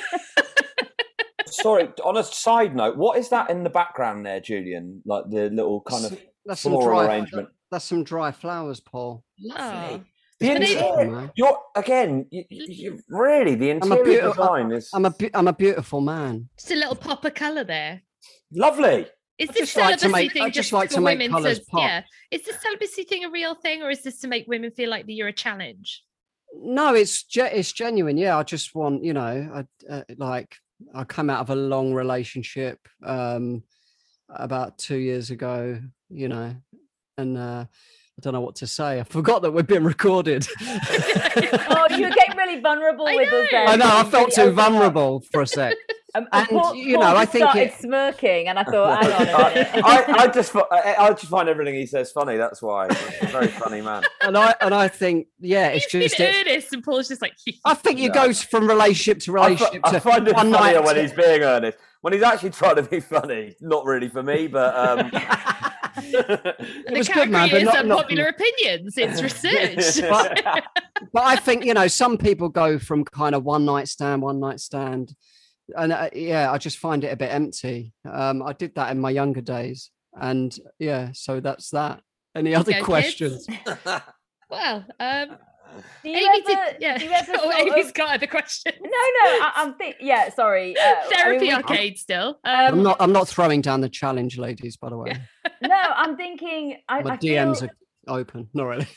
Sorry, on a side note, what is that in the background there, Julian? Like the little kind of That's some floral dry arrangement. That's some dry flowers, Paul. Oh. The But it- interior, man. you're again, you really the I'm a interior beautiful. design is I'm a beautiful man. Just a little pop of colour there. lovely. Is I this just like to celibacy make- thing I just just like for to make women colours to pop. yeah? Is this celibacy thing a real thing, or is this to make women feel like that you're a challenge? No, it's genuine. Yeah, I just want, I come out of a long relationship about 2 years ago, and I don't know what to say. I forgot that we're being recorded. Oh, you were getting really vulnerable I with us know. then. I know, I You felt really too opened up. vulnerable for a sec. And And, Paul, you Paul know, I just think started it- smirking, and I thought, hang on a minute. I just find everything he says funny. That's why. He's a very funny man. And I think, yeah, it's He's just been earnest, and Paul's just like. I think you go from relationship to relationship I to find it one funnier night. when he's being earnest. When he's actually trying to be funny, not really for me, but The was category good, man, but is not- unpopular opinions. It's research. But I think, some people go from kind of one night stand, and I just find it a bit empty. I did that in my younger days, and yeah, so that's that. Any other go, questions? Well, Do you Amy ever, did. Yeah. do you ever Oh, sort Amy's of- got other questions. No, I'm yeah, sorry. Therapy we- arcade still. I'm not throwing down the challenge, ladies. By the way, No, I'm thinking. my I DMs feel, are open. Not really.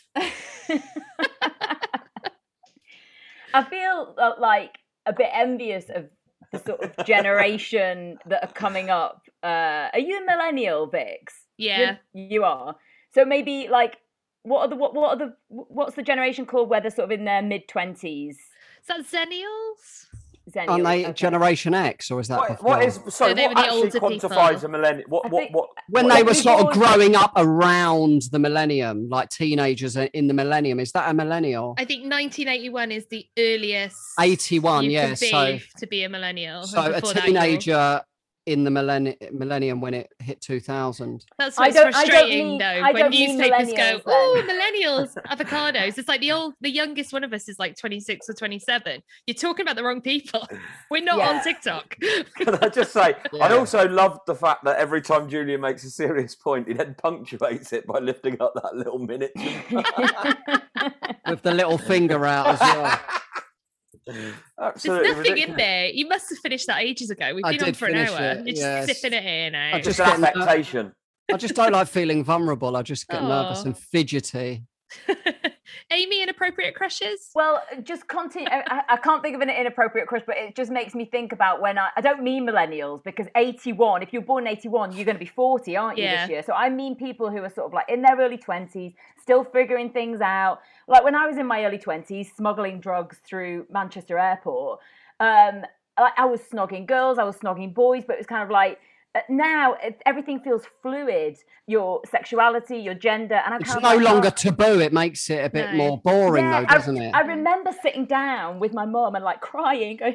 I feel like a bit envious of the sort of generation that are coming up. Are you a millennial, Vix? Yeah. You are. So maybe like, what's the generation called where they're sort of in their mid-20s? Is that Zennials? Aren't they Okay. Generation X, or is that what before? is sorry? they What were the actually older quantifies people. a millennial? I think- when what they were people sort of always- growing up around the millennium, like teenagers in the millennium? Is that a millennial? I think 1981 is the earliest 81, you yeah. could be So, to be a millennial. so and a before that you're- teenager in the millennium when it hit 2000. That's I what's don't frustrating mean- though. I When don't mean newspapers go, millennials "Oh, then." millennials, avocados." It's like the youngest one of us is like 26 or 27. You're talking about the wrong people. We're not Yeah. on TikTok. Can I just say, I Yeah. also love the fact that every time Julian makes a serious point, he then punctuates it by lifting up that little miniature. With the little finger out as well. There's Absolutely nothing ridiculous. in there. You must have finished that ages ago. We've I been on did for an finish hour. it, You're just yes. sipping it in. Eh? I It's just an get ner- affectation. I just don't like feeling vulnerable. I just get nervous Aw. and fidgety. Amy, inappropriate crushes? Well, just continue. I can't think of an inappropriate crush, but it just makes me think about when I don't mean millennials, because 81, if you're born in 81, you're going to be 40, aren't you, Yeah. this year? So I mean people who are sort of like in their early 20s, still figuring things out. Like when I was in my early 20s, smuggling drugs through Manchester Airport, I was snogging girls, I was snogging boys, but it was kind of like, now everything feels fluid. Your sexuality, your gender, and I'm It's kind of no like, longer taboo. It makes it a bit more boring, though, doesn't it? I remember sitting down with my mum and like crying, going,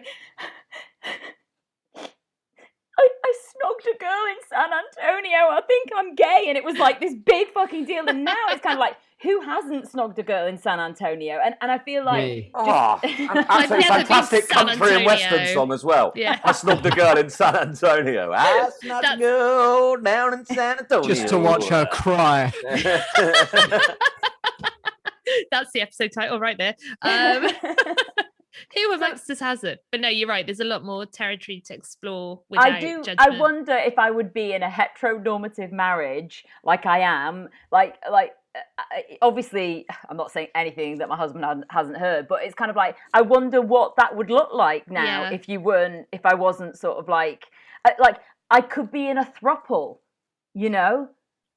I snogged a girl in San Antonio. I think I'm gay. And it was like this big fucking deal. And now it's kind of like, who hasn't snogged a girl in San Antonio? And I feel like... Absolutely fantastic country and western song as well. Yeah. I snubbed a girl in San Antonio. I snubbed a girl down in San Antonio. Just to watch her cry. That's the episode title right there. Who amongst us hasn't? But no, you're right. There's a lot more territory to explore without judgment. I wonder if I would be in a heteronormative marriage like I am. Like obviously, I'm not saying anything that my husband hasn't heard, but it's kind of like, I wonder what that would look like now if I wasn't sort of like I could be in a thruple, you know?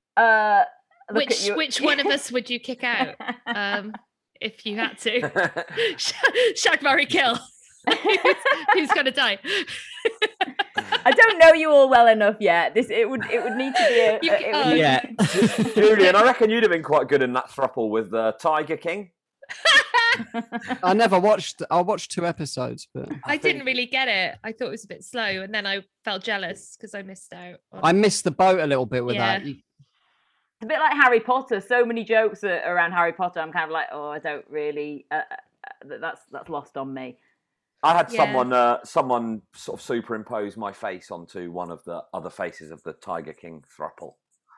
Which one of us would you kick out? If you had to. Shag, marry, kill. Who's going to die? I don't know you all well enough yet. It would need to be Julian, I reckon you'd have been quite good in that throuple with Tiger King. I watched 2 episodes, but I didn't really get it. I thought it was a bit slow, and then I felt jealous because I missed out. I missed the boat a little bit with that. It's a bit like Harry Potter. So many jokes around Harry Potter. I'm kind of like, oh, I don't really. That's lost on me. I had someone sort of superimpose my face onto one of the other faces of the Tiger King throuple.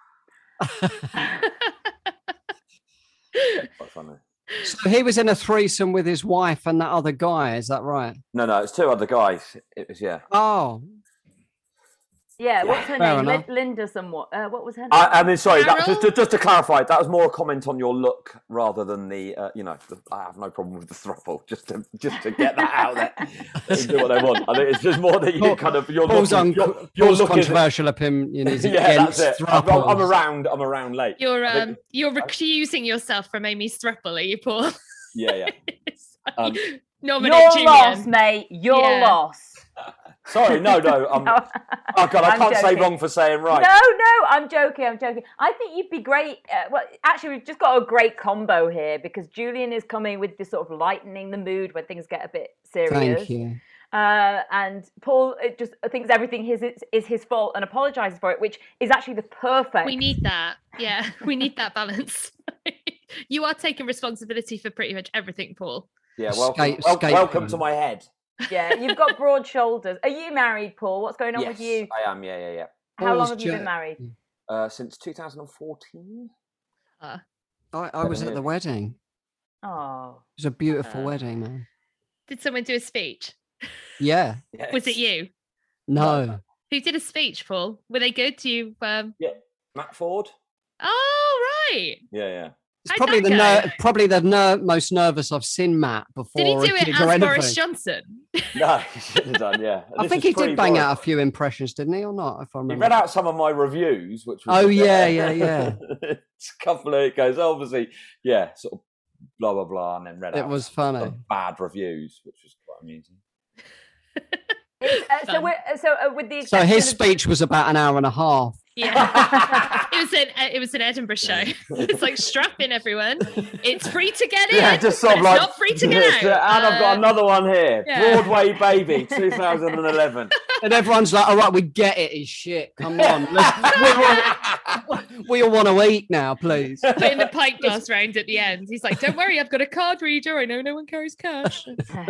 Quite funny. So he was in a threesome with his wife and that other guy. Is that right? No, it's 2 other guys. It was Oh. Yeah, what's her Fair name? enough. Linda somewhat. What was her name? I mean, sorry, just to clarify, that was more a comment on your look rather than the, I have no problem with the throuple, just to get that out there. They can do what they want. I think it's just more that you kind of, your look controversial opinion is that's it. Throuples. I'm around late. You're recusing yourself from Amy's throuple, are you, Paul? Yeah. You're lost, mate. You're lost. Sorry, no. Oh God, I can't say wrong for saying right. No, I'm joking. I think you'd be great. Well, actually, we've just got a great combo here because Julian is coming with this sort of lightening the mood when things get a bit serious. Thank you. And Paul just thinks everything is his fault and apologizes for it, which is actually the perfect. We need that. Yeah, we need that balance. You are taking responsibility for pretty much everything, Paul. Yeah, welcome to my head. Yeah, you've got broad shoulders. Are you married, Paul? What's going on with you? I am, yeah. How long have you been married? Since 2014. I was at the wedding. Oh. It was a beautiful wedding, man. Did someone do a speech? Yeah. Yes. Was it you? No. Who did a speech, Paul? Were they good? Do you? Yeah, Matt Ford. Oh, right. Yeah. It's probably the most nervous I've seen Matt before. Did he do it as Boris Johnson? No, he should have done, yeah. I think he did bang out a few impressions, didn't he, or not? If I remember. He read out some of my reviews, which was... Oh, yeah. It's a couple of... It goes, obviously, sort of blah, blah, blah, and then read out... It was funny. Bad reviews, which was quite amusing. So his speech was about an hour and a half. Yeah, it was an Edinburgh show. It's like, strap in, everyone. It's free to get in. Yeah, just sort of like, not free to get out. And I've got another one here. Yeah. Broadway Baby, 2011. And everyone's like, all right, we get it. It's shit. Come on. We all want to eat now, please. Putting the pint glass round at the end. He's like, don't worry, I've got a card reader. I know no one carries cash.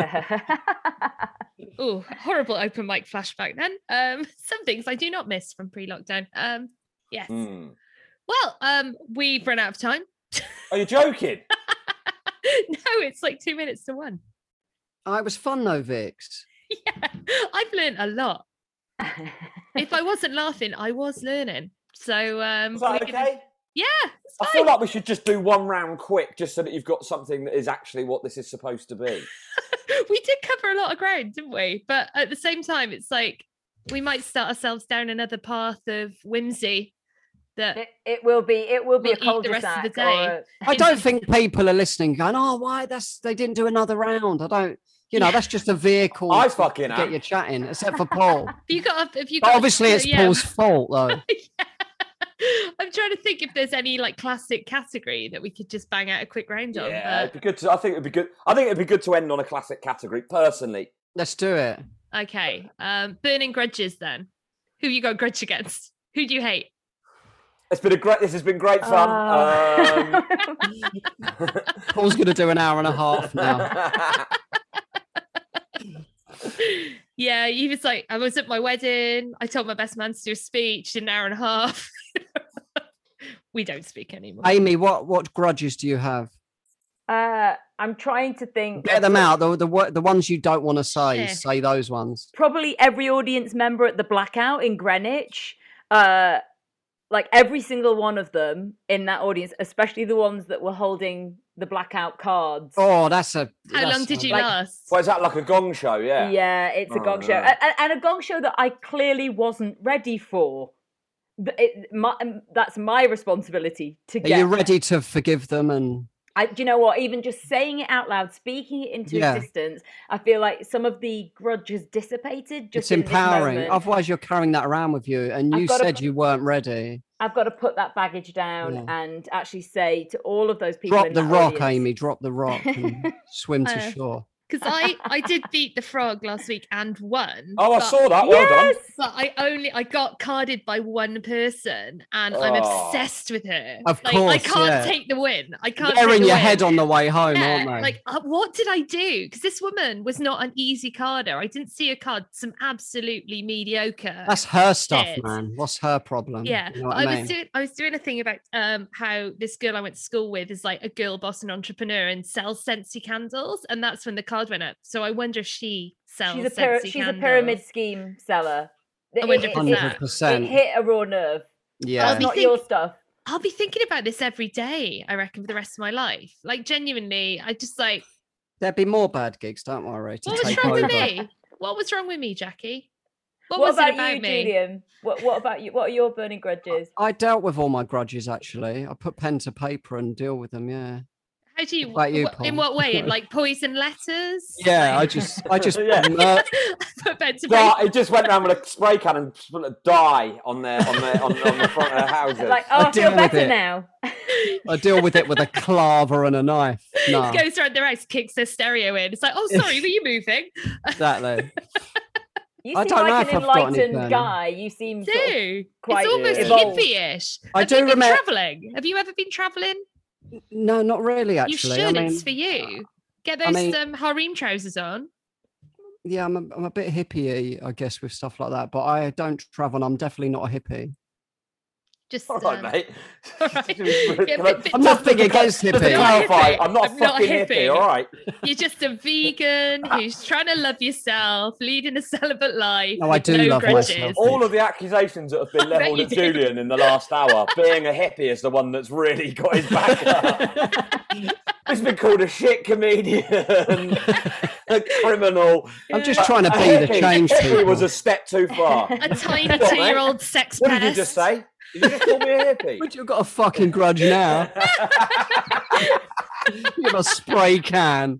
Oh, horrible open mic flashback then. Some things I do not miss from pre-lockdown. Yes. Well, we've run out of time. Are you joking? No, it's like 2 minutes to 1. Oh, it was fun though, Vix. Yeah, I've learned a lot. If I wasn't laughing, I was learning. So, is that okay? Yeah. I feel like we should just do one round quick, just so that you've got something that is actually what this is supposed to be. We did cover a lot of ground, didn't we? But at the same time, it's like we might start ourselves down another path of whimsy. That it will be a cul-de-sac the rest of the day. I don't think people are listening, going, "Oh, why? They didn't do another round." I don't. You know, that's just a vehicle I to fucking get am. you chatting, except for Paul. Have you got? But obviously, it's Paul's fault, though. Yeah. I'm trying to think if there's any like classic category that we could just bang out a quick round on. Yeah, it'd be good to. I think it'd be good. I think it'd be good to end on a classic category, personally. Let's do it. Okay. Burning grudges then. Who you got a grudge against? Who do you hate? This has been great fun. Paul's going to do an hour and a half now. Yeah, he was like, I was at my wedding. I told my best man to do a speech in an hour and a half. We don't speak anymore. Amy, what grudges do you have? I'm trying to think. Get them out. The ones you don't want to say. Yeah. Say those ones. Probably every audience member at the Blackout in Greenwich. Like every single one of them in that audience, especially the ones that were holding the Blackout cards. Oh, How long did you last? Well, is that like a gong show? Yeah. Yeah, it's a gong show. And a gong show that I clearly wasn't ready for. That's my responsibility to Are get. you ready to forgive them? And Do you know what? Even just saying it out loud, speaking it into existence, I feel like some of the grudges dissipated. Just it's empowering. In this moment. Otherwise, you're carrying that around with you, and you said you weren't ready. I've got to put that baggage down and actually say to all of those people. Drop the rock, Amy. Drop the rock and swim to shore. Because I did beat the frog last week and won. Oh, I saw that. Well done. But I got carded by one person, and I'm obsessed with her. Of like, course, I can't take the win. I can't. They're take in the your win. head on the way home, aren't they? Like, what did I do? Because this woman was not an easy carder. I didn't see her card some absolutely mediocre. That's her stuff, shit. man. What's her problem? Yeah, You know what I was doing a thing about how this girl I went to school with is like a girl boss and entrepreneur and sells Scentsy candles, and that's when the card went up. So I wonder if she sells Scentsy candles. She's a pyramid scheme seller. I wonder if it's that. It hit a raw nerve. Yeah, That's not your stuff. I'll be thinking about this every day, I reckon, for the rest of my life. Like, genuinely, I just like... There'd be more bad gigs, don't worry. What was wrong with me? What was wrong with me, Jackie? What was about it about you, me? Julian? What about you? What are your burning grudges? I dealt with all my grudges, actually. I put pen to paper and deal with them, yeah. How do you, What about you, Paul? in what way? In like poison letters? Yeah, I just put pen to Dye, paper. he just went around with a spray can and put a dye on the front of their houses. Like, oh, I feel deal with better it. now. I deal with it with a claver and a knife. No, Goes around their house, kicks their stereo in. It's like, oh, sorry, were you moving? exactly. You I seem don't know like if an I've got any enlightened burning. guy. You seem sort of Do. quite It's almost evolved. hippie-ish. I Have do you been remember- travelling? Have you ever been travelling? No, not really, actually. You should. I mean, It's for you. Get those harem trousers on. yeah, I'm a bit hippie-y, I guess, with stuff like that, but I don't travel and I'm definitely not a hippie. Just All right, mate. all right. Yeah, I'm nothing against Just to hippie. clarify, I'm not a I'm not a fucking hippie. hippie, all right? You're just a vegan who's trying to love yourself, leading a celibate life. No, I with do no love grudges. myself. All of the accusations that have been I bet levelled you at do. Julian in the last hour, being a hippie is the one that's really got his back up. He's been called a shit comedian, a criminal. I'm just trying to be the Hippie. change Hippie people. was a step too far. A tiny What, mate? 2-year-old sex What pest. did you just say? Did you just call me a hippie? But you've got a fucking grudge now. You've got a spray can.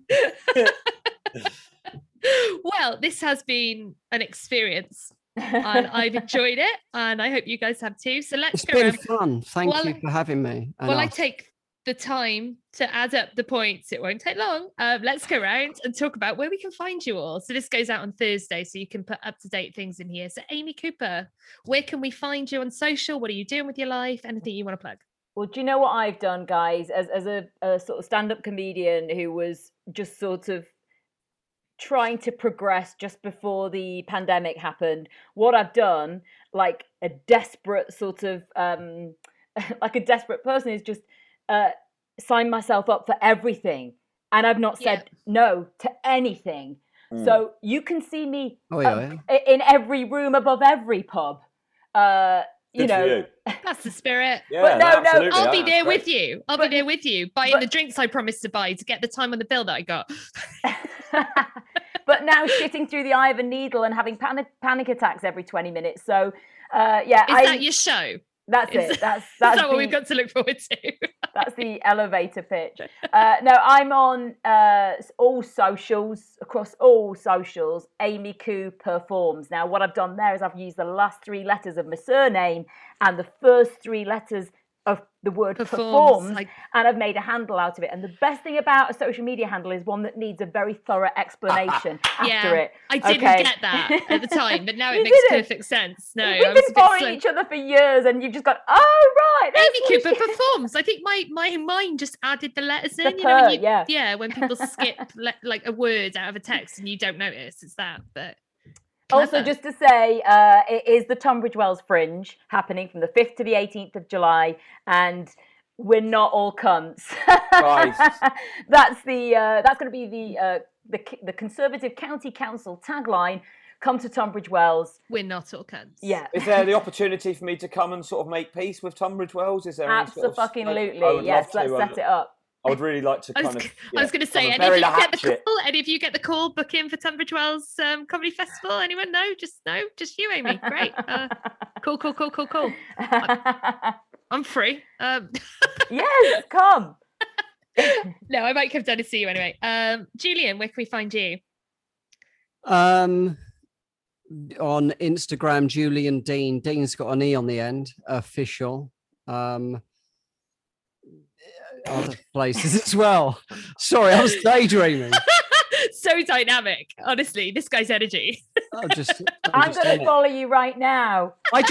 Well, this has been an experience, and I've enjoyed it, and I hope you guys have too. So let's It's go been around. fun. Thank Well, you for having me. and While I us. take the time to add up the points, it won't take long. Let's go around and talk about where we can find you all. So this goes out on Thursday, so you can put up-to-date things in here. So Amy Cooper, where can we find you on social? What are you doing with your life? Anything you want to plug? Well, do you know what I've done, guys? As a sort of stand-up comedian who was just sort of trying to progress just before the pandemic happened, what I've done, like a desperate sort of, like a desperate person, is just sign myself up for everything. And I've not said no to anything. So you can see me in every room above every pub. You Good for know, you. That's the spirit. Yeah, But no, absolutely, I'll be that's there great. with you. I'll be there with you, buying the drinks I promised to buy to get the time on the bill that I got. but now shitting through the eye of a needle and having panic attacks every 20 minutes. So, yeah. Is that your show? That's it. That's what we've got to look forward to. That's the elevator pitch. No, I'm on all socials, across all socials. Amy Koo Performs. Now, what I've done there is I've used the last 3 letters of my surname and the first 3 letters of the word performs, and I've made a handle out of it. And the best thing about a social media handle is one that needs a very thorough explanation after it. I didn't get that at the time, but now it makes perfect sense. No, we've been following each other for years, and you've just got, oh right, Amy Cooper Performs. I think my mind just added the letters in. When people skip like a word out of a text and you don't notice, it's that. But also, just to say, it is the Tunbridge Wells Fringe happening from the 5th to the 18th of July, and we're not all cunts. Right. That's going to be the Conservative County Council tagline. Come to Tunbridge Wells. We're not all cunts. Yeah. Is there the opportunity for me to come and sort of make peace with Tunbridge Wells? Is there Absolutely. Yes, let's set it up. I would really like to I was going to say, and if you get the call, book in for Tunbridge Wells Comedy Festival. Anyone? No, just you, Amy. Great. Cool. I'm free. Yes, come. No, I might come down to see you anyway. Julian, where can we find you? On Instagram, Julian Dean. Dean's got an E on the end. Official. Other places as well. Sorry, I was daydreaming. So dynamic, honestly. This guy's energy. I'm going to follow you right now. Were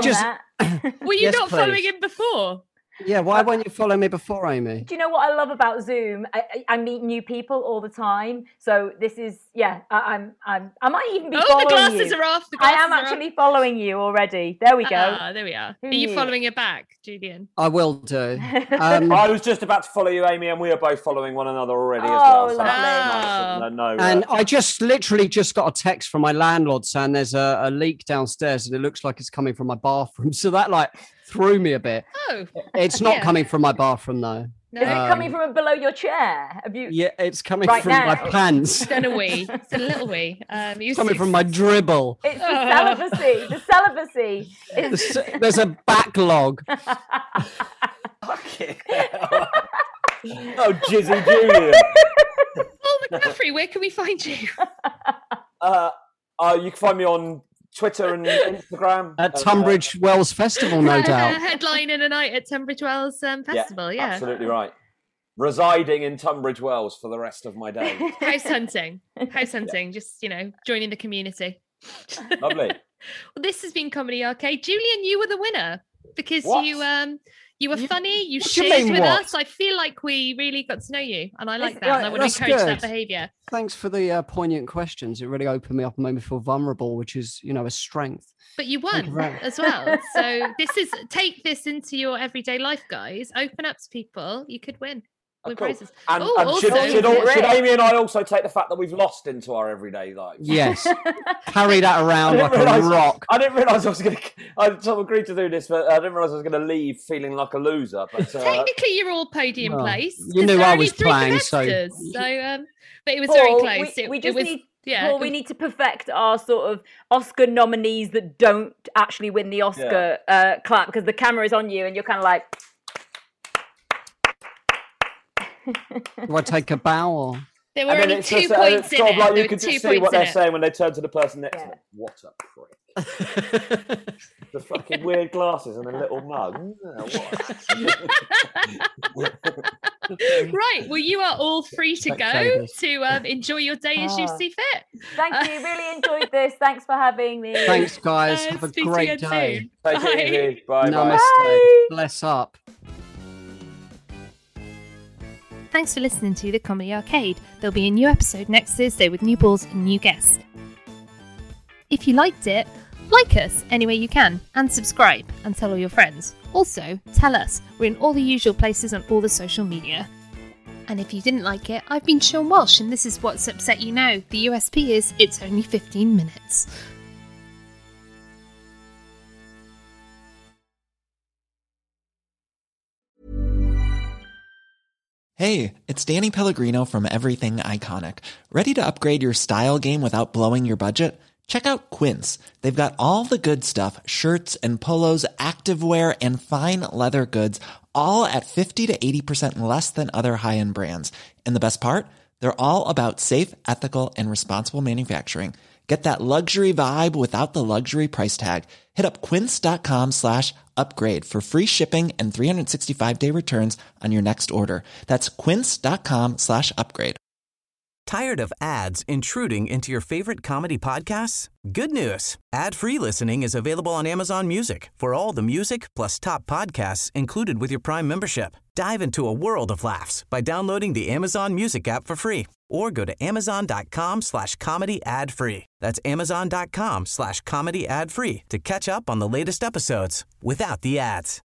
you not following him before? Yeah, why won't you follow me before, Amy? Do you know what I love about Zoom? I meet new people all the time. So this is, I might even be following you. The glasses are off. I am actually following you already. There we go. There we are. Are you following it back, Julian? I will do. I was just about to follow you, Amy, and we are both following one another already as well. So and I literally just got a text from my landlord saying there's a leak downstairs and it looks like it's coming from my bathroom. So that threw me a bit. Oh. It's not coming from my bathroom though. No. Is it coming from below your chair? Have you? Yeah, it's coming from my pants. It's done a wee. It's a little wee. It's coming from my dribble. It's the celibacy. There's a backlog. Okay. Oh, Jizzy Julian. Paul McCaffrey, where can we find you? You can find me on Twitter and Instagram. At Tunbridge Wells Festival, no doubt. Headlining a night at Tunbridge Wells Festival, yeah. Absolutely right. Residing in Tunbridge Wells for the rest of my days. House hunting, just, joining the community. Lovely. Well, this has been Comedy Arcade. Julian, you were the winner because you were funny, you shared with us. I feel like we really got to know you, and I like that, and I would encourage that behaviour. Thanks for the poignant questions. It really opened me up and made me feel vulnerable, which is, a strength. But you won as well. So take this into your everyday life, guys. Open up to people. You could win. Cool. Prizes. And should Amy and I also take the fact that we've lost into our everyday lives? Yes. Carry that around like a rock. I didn't realise I agreed to do this, but I didn't realise I was going to leave feeling like a loser. But technically, you're all podium place. You knew I was playing, but it was very close. We need to perfect our sort of Oscar nominees that don't actually win the Oscar clap, because the camera is on you and you're kind of like... Do I take a bow or? There were only 2 points in it. Like you could just see what they're saying when they turn to the person next to them. What a prick. The fucking weird glasses and a little mug. Right. Well, you are all free to go to enjoy your day as you see fit. Thank you. Really enjoyed this. Thanks for having me. Thanks, guys. Have a great day. Take it easy. Bye. Namaste. Bye. Bless up. Thanks for listening to The Comedy Arcade. There'll be a new episode next Thursday with new balls and new guests. If you liked it, like us any way you can, and subscribe, and tell all your friends. Also, tell us. We're in all the usual places on all the social media. And if you didn't like it, I've been Sean Walsh, and this is what's upset you now. The USP is it's only 15 minutes. Hey, it's Danny Pellegrino from Everything Iconic. Ready to upgrade your style game without blowing your budget? Check out Quince. They've got all the good stuff, shirts and polos, activewear, and fine leather goods, all at 50 to 80% less than other high-end brands. And the best part? They're all about safe, ethical, and responsible manufacturing. Get that luxury vibe without the luxury price tag. Hit up quince.com/upgrade for free shipping and 365-day returns on your next order. That's quince.com/upgrade. Tired of ads intruding into your favorite comedy podcasts? Good news. Ad-free listening is available on Amazon Music for all the music plus top podcasts included with your Prime membership. Dive into a world of laughs by downloading the Amazon Music app for free or go to amazon.com/comedy ad-free. That's amazon.com/comedy ad-free to catch up on the latest episodes without the ads.